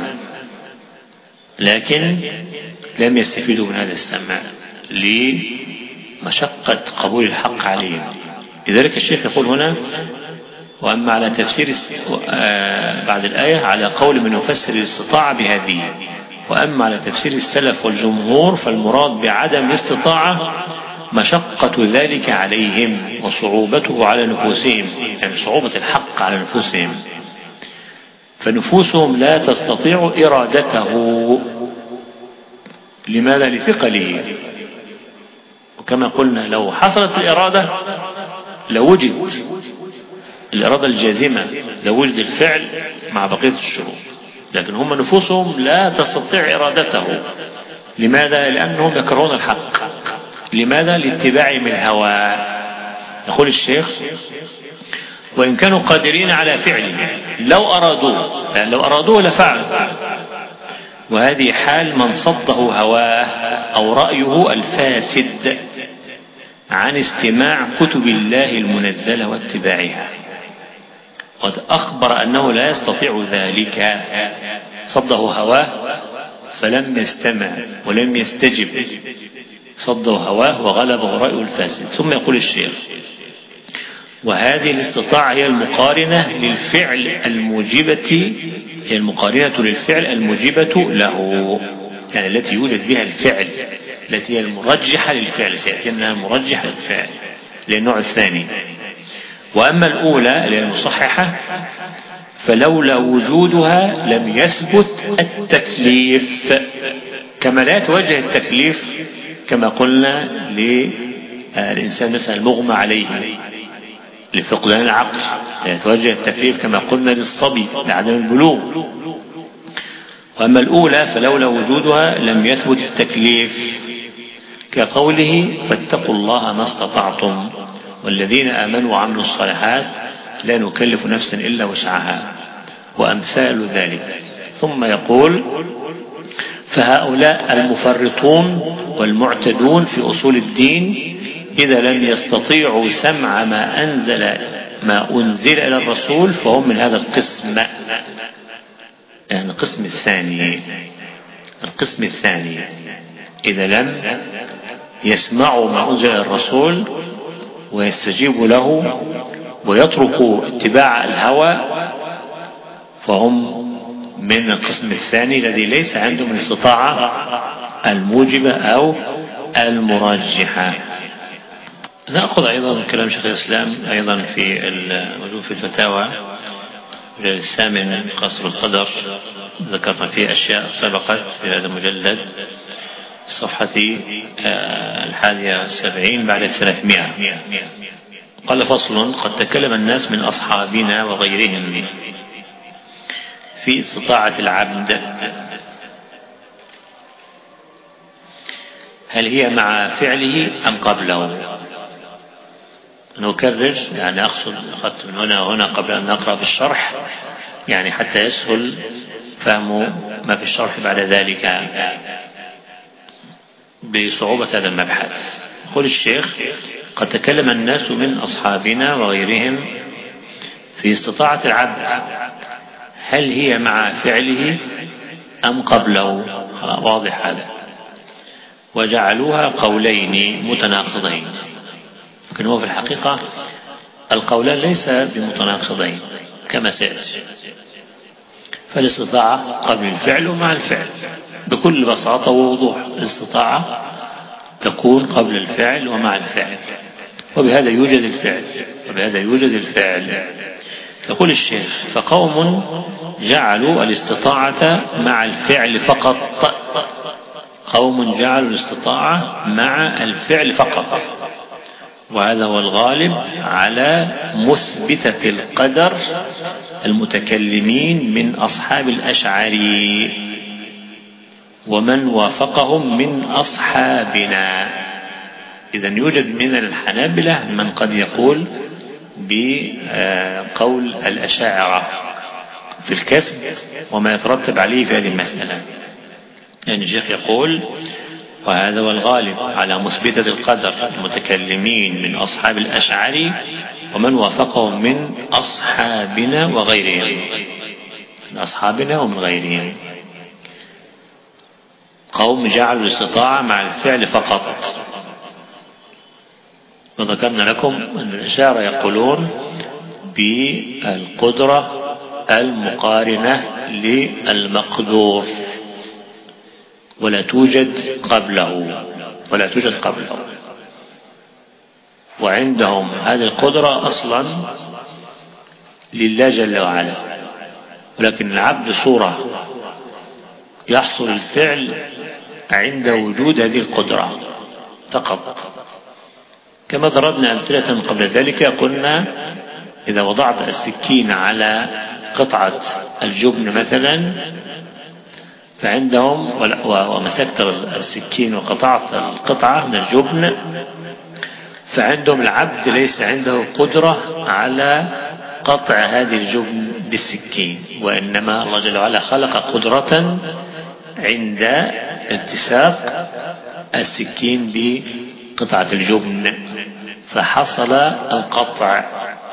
لكن لم يستفيدوا من هذا السمع لمشقة قبول الحق عليهم. لذلك الشيخ يقول هنا: وأما على تفسير بعد الآية على قول من يفسر الاستطاعة بهذه، وأما على تفسير السلف والجمهور فالمراد بعدم الاستطاعة مشقة ذلك عليهم وصعوبته على نفوسهم، يعني صعوبة الحق على نفوسهم، فنفوسهم لا تستطيع إرادته. لماذا؟ لثقله. وكما قلنا لو حصلت الإرادة لوجد الإرادة الجازمة، لوجد الفعل مع بقية الشروط، لكن هم نفوسهم لا تستطيع إرادته. لماذا؟ لأنهم يكرهون الحق. لماذا؟ لاتباعهم الهوى. يقول الشيخ: وإن كانوا قادرين على فعله لو أرادوه لفعلوا، وهذه حال من صده هواه أو رأيه الفاسد عن استماع كتب الله المنزلة واتباعها. قد أخبر أنه لا يستطيع ذلك، صده هواه فلم يستمع ولم يستجب، صده هواه وغلبه رأيه الفاسد. ثم يقول الشيخ: وهذه الاستطاعة هي المقارنة للفعل الموجبة، هي المقارنة للفعل الموجبة له، يعني التي يوجد بها الفعل، التي هي المرجحة للفعل، سيأتي أنها المرجحة للفعل للنوع الثاني. وأما الأولى اللي هي المصححة فلولا وجودها لم يثبت التكليف، كما لا يتوجه التكليف كما قلنا للإنسان مثلا المغمى عليه لفقدان العقل، لا يتوجه التكليف كما قلنا للصبي لعدم البلوغ. وأما الأولى فلولا وجودها لم يثبت التكليف، كقوله: فاتقوا الله ما استطعتم والذين آمنوا وعملوا الصالحات لا نكلف نفسا إلا وسعها، وأمثال ذلك. ثم يقول: فهؤلاء المفرطون والمعتدون في أصول الدين إذا لم يستطيعوا سمع ما أنزل إلى الرسول فهم من هذا القسم، يعني القسم الثاني إذا لم يسمعوا ما أنزل إلى الرسول ويستجيبوا له ويتركوا اتباع الهوى فهم من القسم الثاني الذي ليس عندهم الاستطاعة الموجبة أو المرجحة. نأخذ أيضا كلام شيخ الإسلام أيضا في الموجود في الفتاوى الثامن قصر القدر، ذكرنا فيه أشياء سبقت في هذا المجلد صفحة 71 بعد 300. قال: فصل: قد تكلم الناس من أصحابنا وغيرهم في استطاعة العبد، هل هي مع فعله أم قبله؟ نكرر، يعني أخذت من هنا وهنا قبل أن نقرأ في الشرح، يعني حتى يسهل فهم ما في الشرح بعد ذلك بصعوبة هذا المبحث. يقول الشيخ: قد تكلم الناس من أصحابنا وغيرهم في استطاعة العبد، هل هي مع فعله أم قبله؟ واضح هذا. وجعلوها قولين متناقضين، لكن هو في الحقيقة القولان ليس بمتناقضين كما سيأتي، فالاستطاعة قبل الفعل ومع الفعل، بكل بساطة ووضوح. الاستطاعة تكون قبل الفعل ومع الفعل، وبهذا يوجد الفعل. يقول الشيخ: فقوم جعلوا الاستطاعة مع الفعل فقط. قوم جعلوا الاستطاعة مع الفعل فقط، وهذا هو الغالب على مثبتة القدر المتكلمين من أصحاب الأشعري ومن وافقهم من أصحابنا. إذن يوجد من الحنابلة من قد يقول بقول الأشاعرة في الكسب وما يترتب عليه في هذه المسألة. يعني الشيخ يقول: وهذا هو الغالب على مثبتة القدر المتكلمين من أصحاب الأشعري ومن وافقهم من أصحابنا وغيرهم، من أصحابنا ومن غيرهم. قوم جعلوا الاستطاعة مع الفعل فقط. وذكرنا لكم أن الأشاعرة يقولون بالقدرة المقارنة للمقدور ولا توجد قبله، وعندهم هذه القدرة أصلا لله جل وعلا، ولكن العبد صورة يحصل الفعل عند وجود هذه القدرة فقط. كما ضربنا أمثلة قبل ذلك، قلنا إذا وضعت السكين على قطعة الجبن مثلا فعندهم، ومسكت السكين وقطعت القطعة من الجبن، فعندهم العبد ليس عنده قدرة على قطع هذه الجبن بالسكين، وإنما الله جل وعلا خلق قدرة عند التصاق السكين بقطعة الجبن فحصل القطع.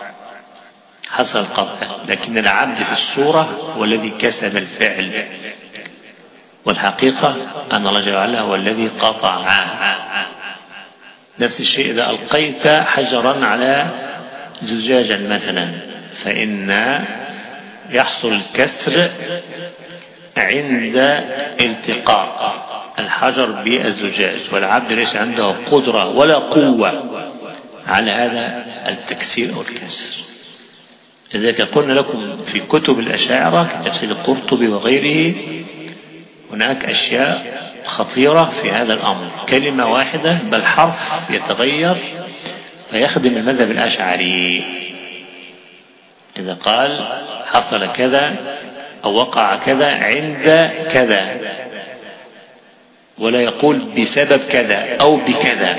لكن العبد في الصورة هو الذي كسب الفعل، والحقيقة أن الله جل وعلا هو الذي قطع. نفس الشيء إذا ألقيت حجرا على زجاجا مثلا فإن يحصل الكسر عند التقاء الحجر بالزجاج، والعبد ليس عنده قدرة ولا قوة على هذا التكسير أو الكسر. لذلك قلنا لكم في كتب الأشاعرة كتفسير القرطبي وغيره هناك أشياء خطيرة في هذا الأمر، كلمة واحدة بل حرف يتغير فيخدم المذهب الأشعري. إذا قال حصل كذا أو وقع كذا عند كذا، ولا يقول بسبب كذا أو بكذا.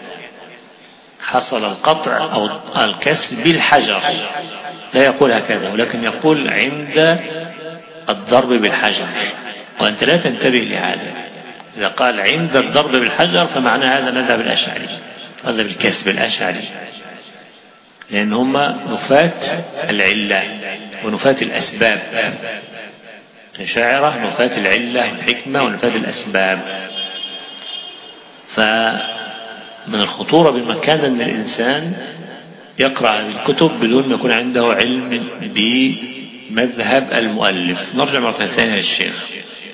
حصل القطع أو الكسر بالحجر لا يقول هكذا، ولكن يقول عند الضرب بالحجر، وأنت لا تنتبه لهذا. إذا قال عند الضرب بالحجر فمعنى هذا مذهب الأشعري، هذا بالكسب الأشعري، لأن هم نفاة العلة ونفاة الأسباب. الأشاعرة نفاة العلة والحكمة ونفاة الأسباب. فمن الخطورة بمكان أن الإنسان يقرأ هذه الكتب بدون ما يكون عنده علم بمذهب المؤلف. نرجع مرة ثانية للشيخ: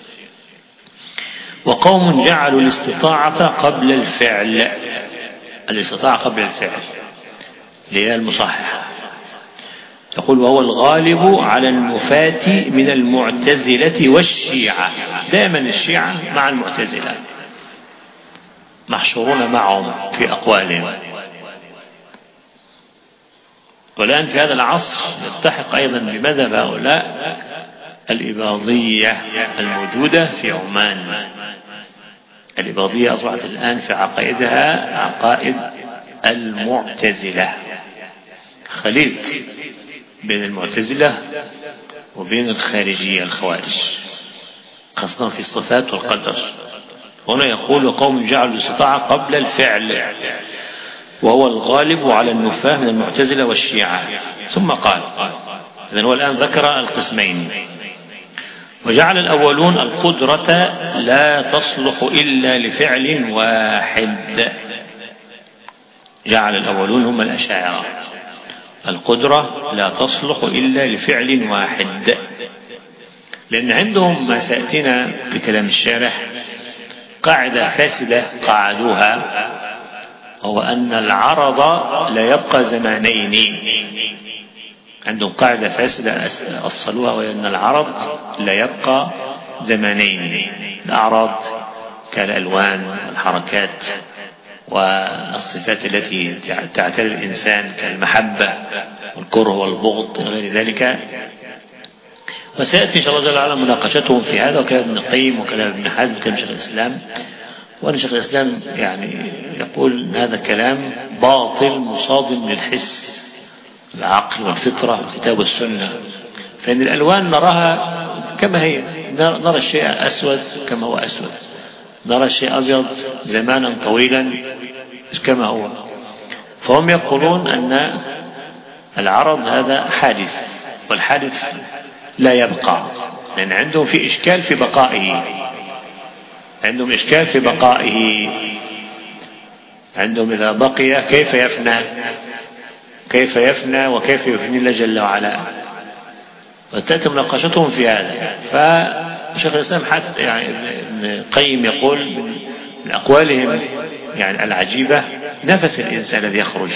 وقوم جعلوا الاستطاعة قبل الفعل. الاستطاعة قبل الفعل اللي هي المصححة. يقول: وهو الغالب على النفاة من المعتزلة والشيعة. دائما الشيعة مع المعتزلة محشورون معهم في أقوالهم، والآن في هذا العصر يلتحق أيضا بمذهب هؤلاء الإباضية الموجودة في عمان. الإباضية أصبحت الآن في عقائدها عقائد المعتزلة، خليط بين المعتزلة وبين الخارجية الخوارج، خاصة في الصفات والقدر. هنا يقول: وقوم جعلوا الاستطاعة قبل الفعل وهو الغالب على النفاة من المعتزلة والشيعة. ثم قال: إذن هو الآن ذكر القسمين. وجعل الأولون القدرة لا تصلح إلا لفعل واحد. جعل الأولون هم الأشاعرة القدرة لا تصلح إلا لفعل واحد، لأن عندهم ما سيأتينا بكلام الشارح قاعدة فاسدة قاعدوها، هو أن العرض لا يبقى زمانين. عندهم قاعدة فاسدة أصلوها، وهي أن العرض لا يبقى زمانين. الأعراض كالألوان والحركات والصفات التي تعتري الإنسان كالمحبة والكره والبغض وغير ذلك، وسيأتي إن شاء الله جل وعلا مناقشتهم في هذا، وكلام ابن القيم وكلام ابن حزم وكلام شيخ الإسلام. وأن شيخ الإسلام يعني يقول إن هذا كلام باطل مصادم للحس العقل والفطرة والكتاب والسنة، فإن الألوان نراها كما هي، نرى الشيء أسود كما هو أسود، نرى الشيء أبيض زمانا طويلا كما هو. فهم يقولون أن العرض هذا حادث، والحادث لا يبقى، لأن عندهم في إشكال في بقائه، عندهم إشكال في بقائه. عندهم إذا بقي كيف يفنى، كيف يفنى وكيف يفني الله جل وعلا، وتأتي مناقشتهم في هذا. فشيخ الإسلام حتى يعني ابن القيم يقول من أقوالهم يعني العجيبة نفس الإنسان الذي يخرج،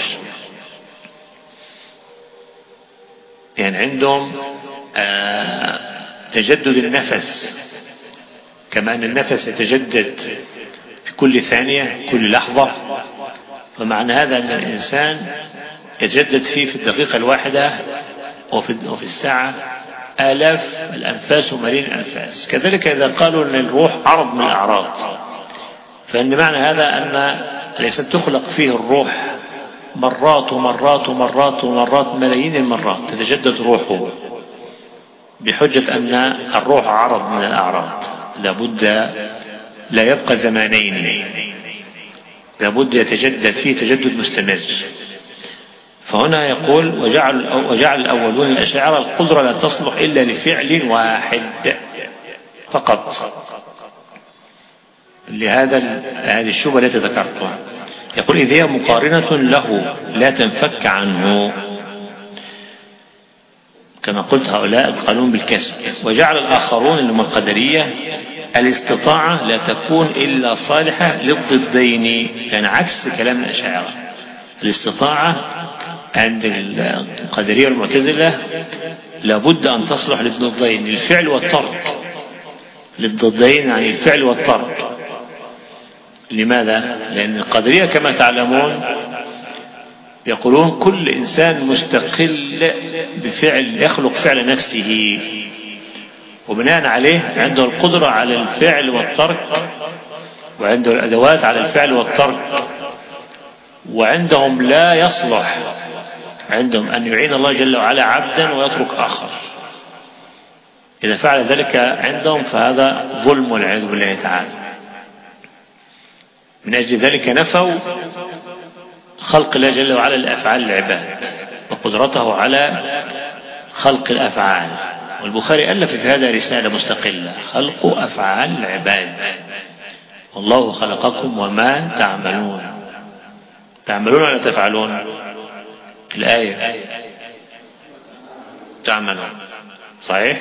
يعني عندهم تجدد النفس، كما أن النفس يتجدد في كل ثانية كل لحظة، فمعنى هذا أن الإنسان يتجدد فيه في الدقيقة الواحدة وفي الساعة آلاف الأنفاس وملايين الأنفاس. كذلك إذا قالوا أن الروح عرض من الأعراض، فإن معنى هذا أن الإنسان تخلق فيه الروح مرات ومرات ومرات ومرات ملايين المرات تتجدد روحه، بحجة أن الروح عرض من الأعراض، لابد لا يبقى زمانين، لابد يتجدد فيه تجدد مستمر. فهنا يقول وجعل الأولون الأشاعرة القدرة لا تصلح إلا لفعل واحد فقط، لهذا هذه الشبهة التي ذكرتها. يقول إذ هي مقارنة له لا تنفك عنه، كما قلت هؤلاء القانون بالكسب. وجعل الآخرون اللي هم القدرية الاستطاعة لا تكون إلا صالحة للضدين، يعني عكس كلام الأشاعرة. الاستطاعة عند القدرية والمعتزلة لابد أن تصلح للضدين، للفعل والترك، للضدين يعني الفعل والترك. لماذا؟ لأن القدرية كما تعلمون يقولون كل إنسان مستقل بفعل، يخلق فعل نفسه، وبناء عليه عنده القدرة على الفعل والترك، وعنده الأدوات على الفعل والترك. وعندهم لا يصلح عندهم أن يعين الله جل وعلا عبدا ويترك آخر، إذا فعل ذلك عندهم فهذا ظلم والعياذ بالله تعالى. من أجل ذلك نفوا خلق الله جل وعلا لأفعال العباد وقدرته على خلق الأفعال. والبخاري ألف في هذا رسالة مستقلة، خلق أفعال العباد، والله خلقكم وما تعملون. تعملون ولا تفعلون؟ الآية تعملون صحيح؟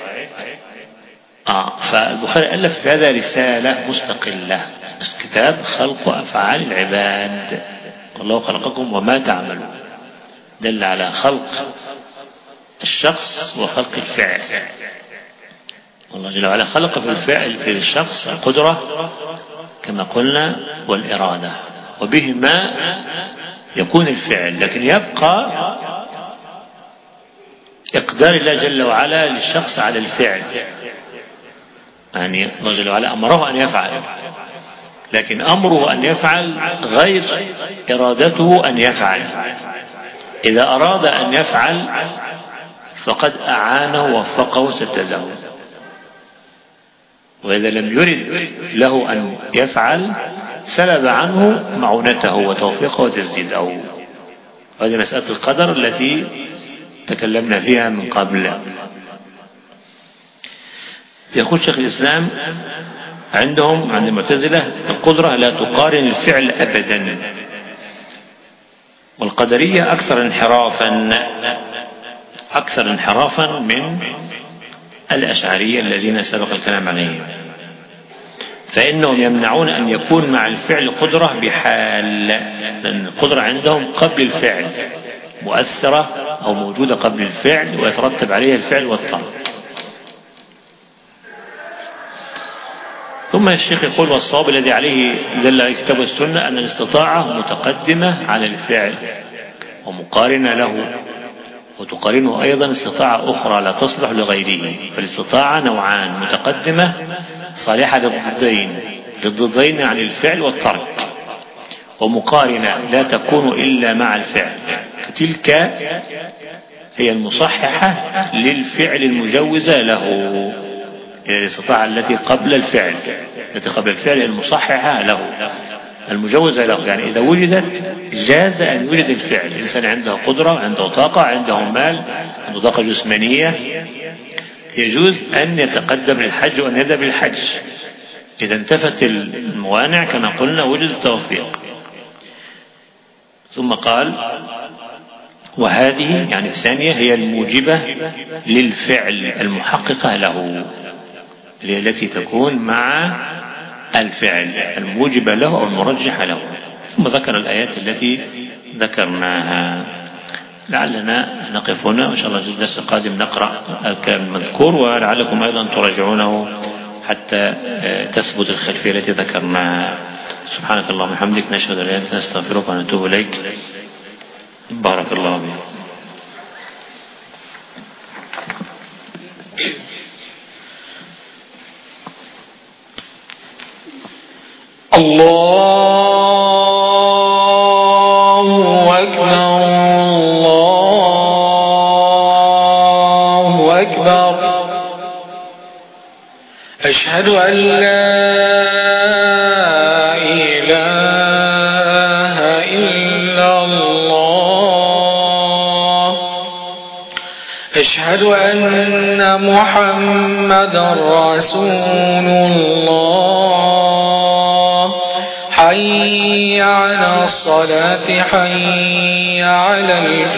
فالبخاري ألف في هذا رسالة مستقلة، كتاب خلق أفعال العباد، والله خلقكم وما تعملون، دل على خلق الشخص وخلق الفعل. والله جل وعلا خلق في الفعل في الشخص القدرة كما قلنا والإرادة، وبهما يكون الفعل، لكن يبقى إقدار الله جل وعلا للشخص على الفعل. يعني الله جل وعلا أمره أن يفعل، لكن أمره أن يفعل غير إرادته أن يفعل. إذا أراد أن يفعل فقد أعانه ووفقه وسدده، وإذا لم يرد له أن يفعل سلب عنه معونته وتوفيقه وتسديده. هذه مسألة القدر التي تكلمنا فيها من قبل. يقول شيخ الإسلام عندهم عند المعتزلة القدرة لا تقارن الفعل أبدا، والقدرية أكثر انحرافا من الأشعرية الذين سبق الكلام عليهم، فإنهم يمنعون أن يكون مع الفعل قدرة بحال، لأن القدرة عندهم قبل الفعل مؤثرة أو موجودة قبل الفعل ويترتب عليها الفعل والترك. ثم الشيخ يقول: والصواب الذي عليه دل عليه الكتاب والسنة أن الاستطاعة متقدمة على الفعل ومقارنة له، وتقارنه أيضا استطاعة أخرى لا تصلح لغيره. فالاستطاعة نوعان: متقدمة صالحة للضدين عن الفعل والترك، ومقارنة لا تكون إلا مع الفعل، فتلك هي المصححة للفعل المجوزة له. الاستطاعة التي قبل الفعل هي المصححة له المجوزة له، يعني إذا وجدت جاز أن يوجد الفعل. الإنسان عنده قدرة، عنده طاقة، عنده مال، عنده طاقة جسمانية، يجوز أن يتقدم للحج وأن يذهب للحج. إذا انتفت الموانع كما قلنا وجد التوفيق. ثم قال: وهذه يعني الثانية هي الموجبة للفعل المحققة له، التي تكون مع الفعل الموجبة له أو المرجحة له. ثم ذكر الآيات التي ذكرناها. لعلنا نقف هنا، وإن شاء الله الدرس القادم نقرأ الكلام المذكور، ولعلكم أيضا تراجعونه حتى تثبت الخلفية التي ذكرناها. سبحانك اللهم وبحمدك، نشهد أن لا إله إلا أنت، نستغفرك ونتوب إليك. بارك الله بك.
الله أكبر، الله أكبر. أشهد أن لا إله إلا الله، أشهد أن محمدا رسول الله. حي على الصلاة، حي على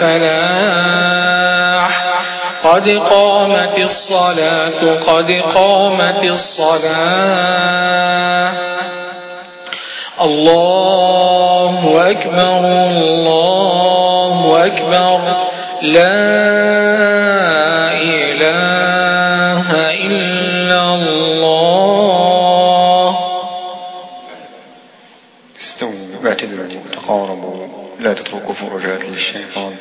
الفلاح، قد قامت الصلاة، قد قامت الصلاة. الله أكبر، الله أكبر. لا إله إلا الله.
استووا واعتدلوا تقاربوا، لا تتركوا فرجات للشيطان.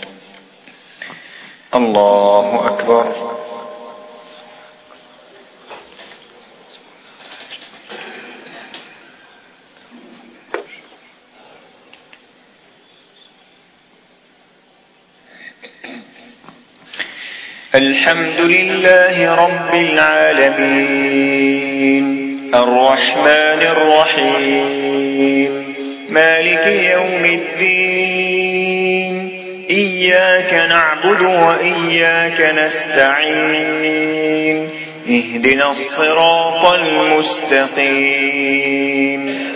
الله أكبر. الحمد لله رب العالمين، الرحمن الرحيم، مالك يوم الدين. إياك نعبد وإياك نستعين، اهدنا الصراط المستقيم،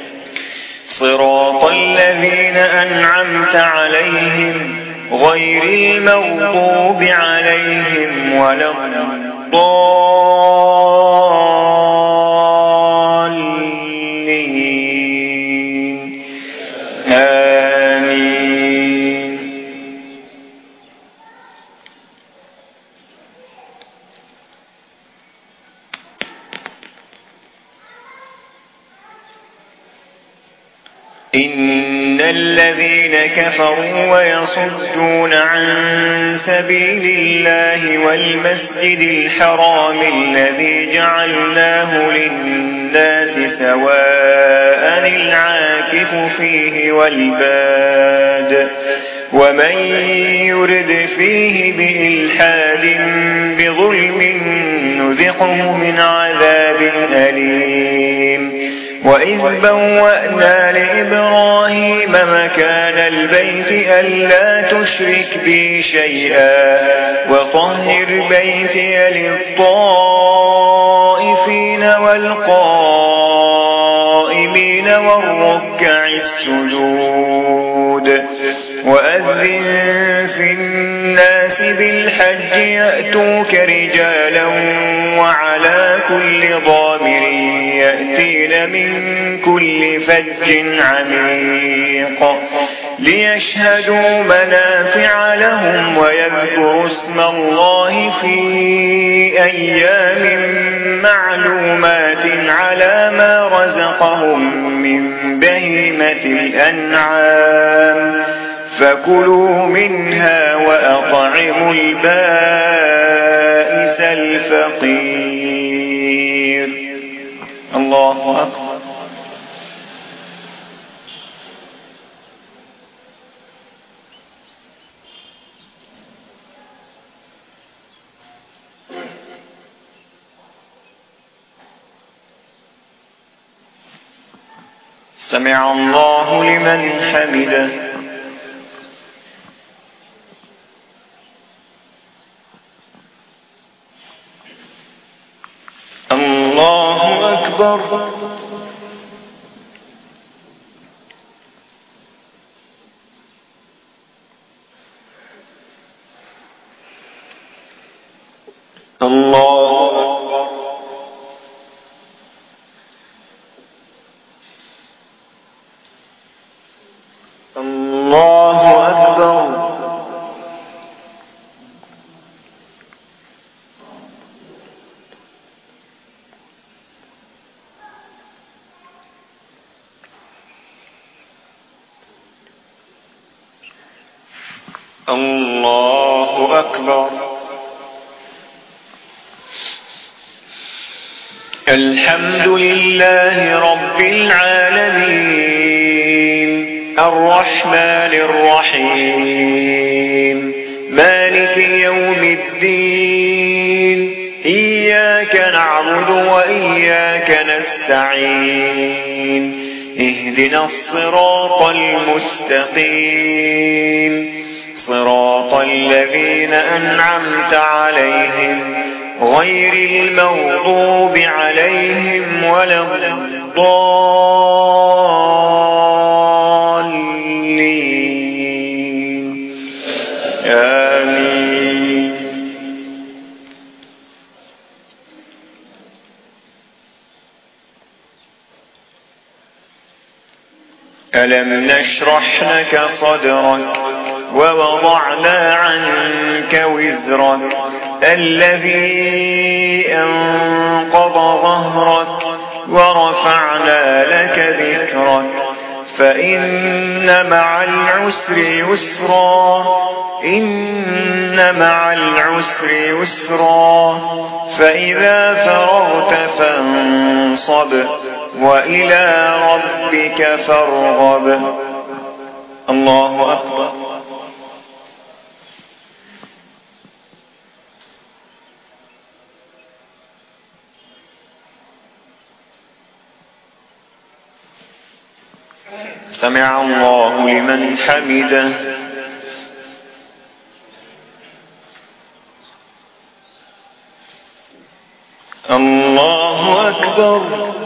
صراط الذين أنعمت عليهم غير المغضوب عليهم ولا الضالين. آمين. إن الذين كفروا ويصدون عن سبيل الله والمسجد الحرام الذي جعلناه للناس سواء العاكف فيه والباد، ومن يرد فيه بإلحاد بظلم نذقه من عذاب أليم. وإذ بوأنا لإبراهيم مكان البيت ألا تشرك بي شيئا وطهر بيتي للطائفين والقائمين والركع السجود. وأذن في الناس بالحج يأتوك رجالا وعلى كل ضامر يأتين من كل فج عميق ليشهدوا منافع لهم ويذكروا اسم الله في أيام معلومات على ما رزقهم من بهيمة الأنعام فكلوا منها وأطعموا البائس الفقير. الله أكبر. سمع الله لمن حمده. الله أكبر. الله أكبر. الله أكبر. الله أكبر. الحمد لله رب العالمين الرحمن الرحيم مالك يوم الدين إياك نعبد وإياك نستعين اهدنا الصراط المستقيم صراط الذين أنعمت عليهم غير المغضوب عليهم ولا الضالين آمين. ألم نشرح لك صدرك ووضعنا عنك وزرك الذي أنقض ظهرك ورفعنا لك ذكرك فإن مع العسر يسرا إن مع العسر يسرا فإذا فرغت فانصب وإلى ربك فارغب. الله أكبر. سمع الله لمن حمده. الله أكبر.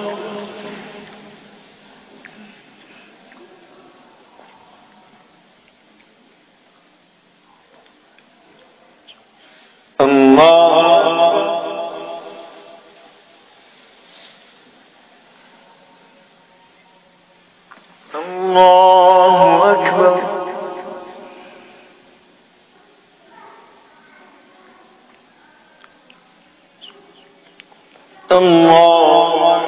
الله أكبر. الله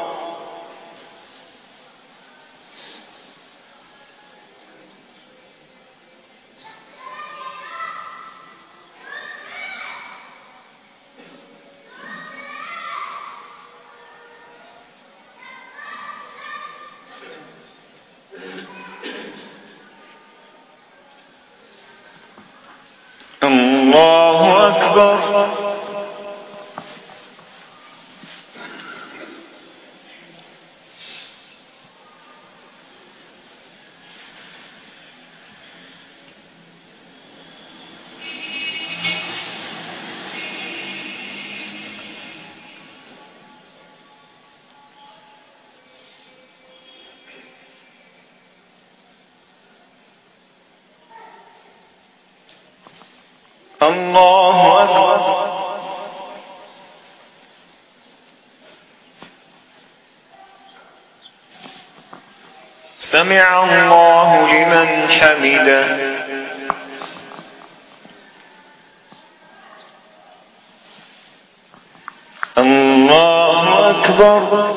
الله أكبر. الله أكبر. سمع الله لمن حمده. الله أكبر.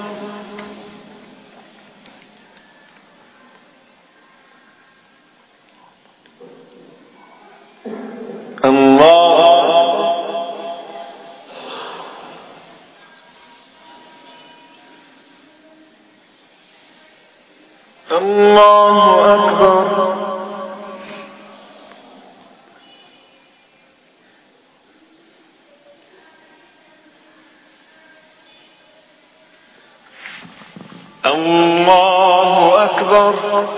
الله أكبر. الله أكبر.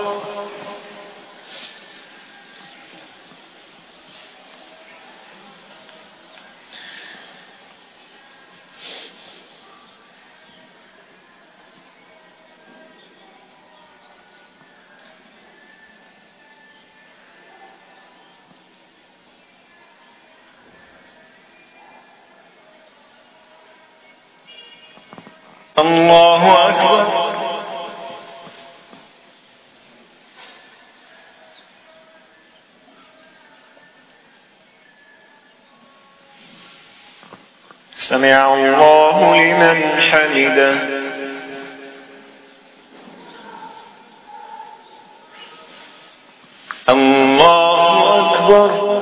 الله أكبر. سمع الله لمن حمده. الله أكبر.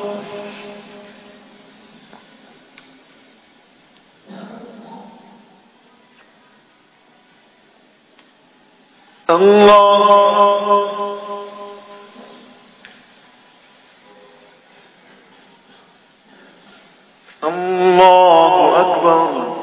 الله أكبر.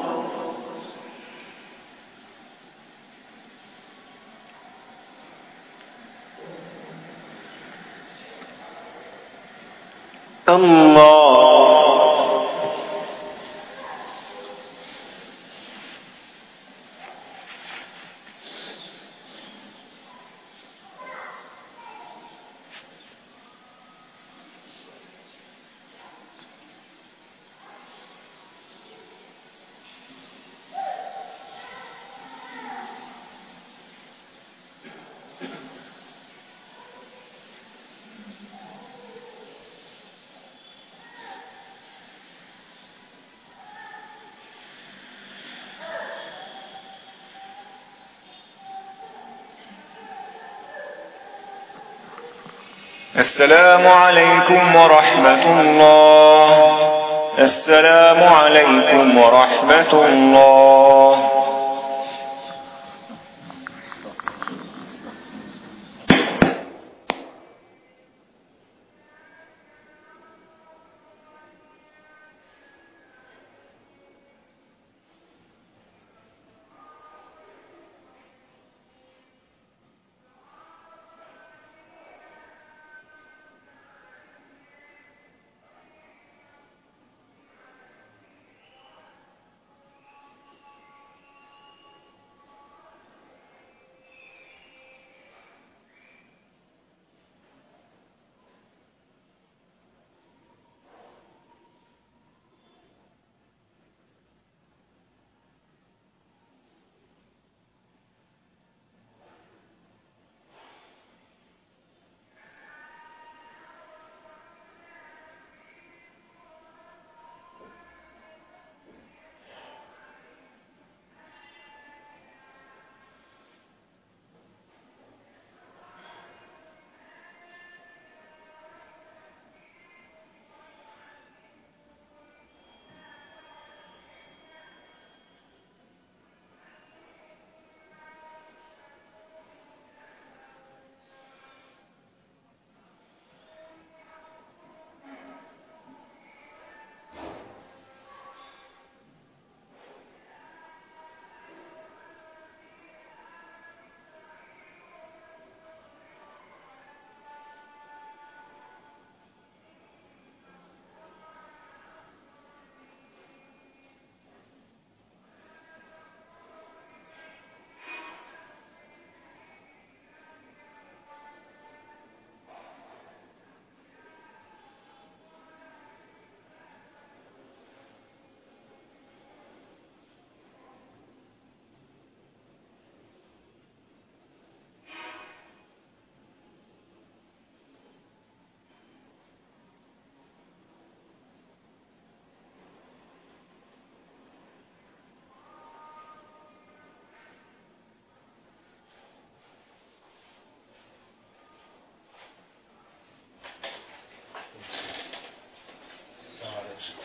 السلام عليكم ورحمة الله. السلام عليكم ورحمة الله.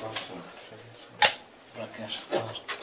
بركة يا شيخ.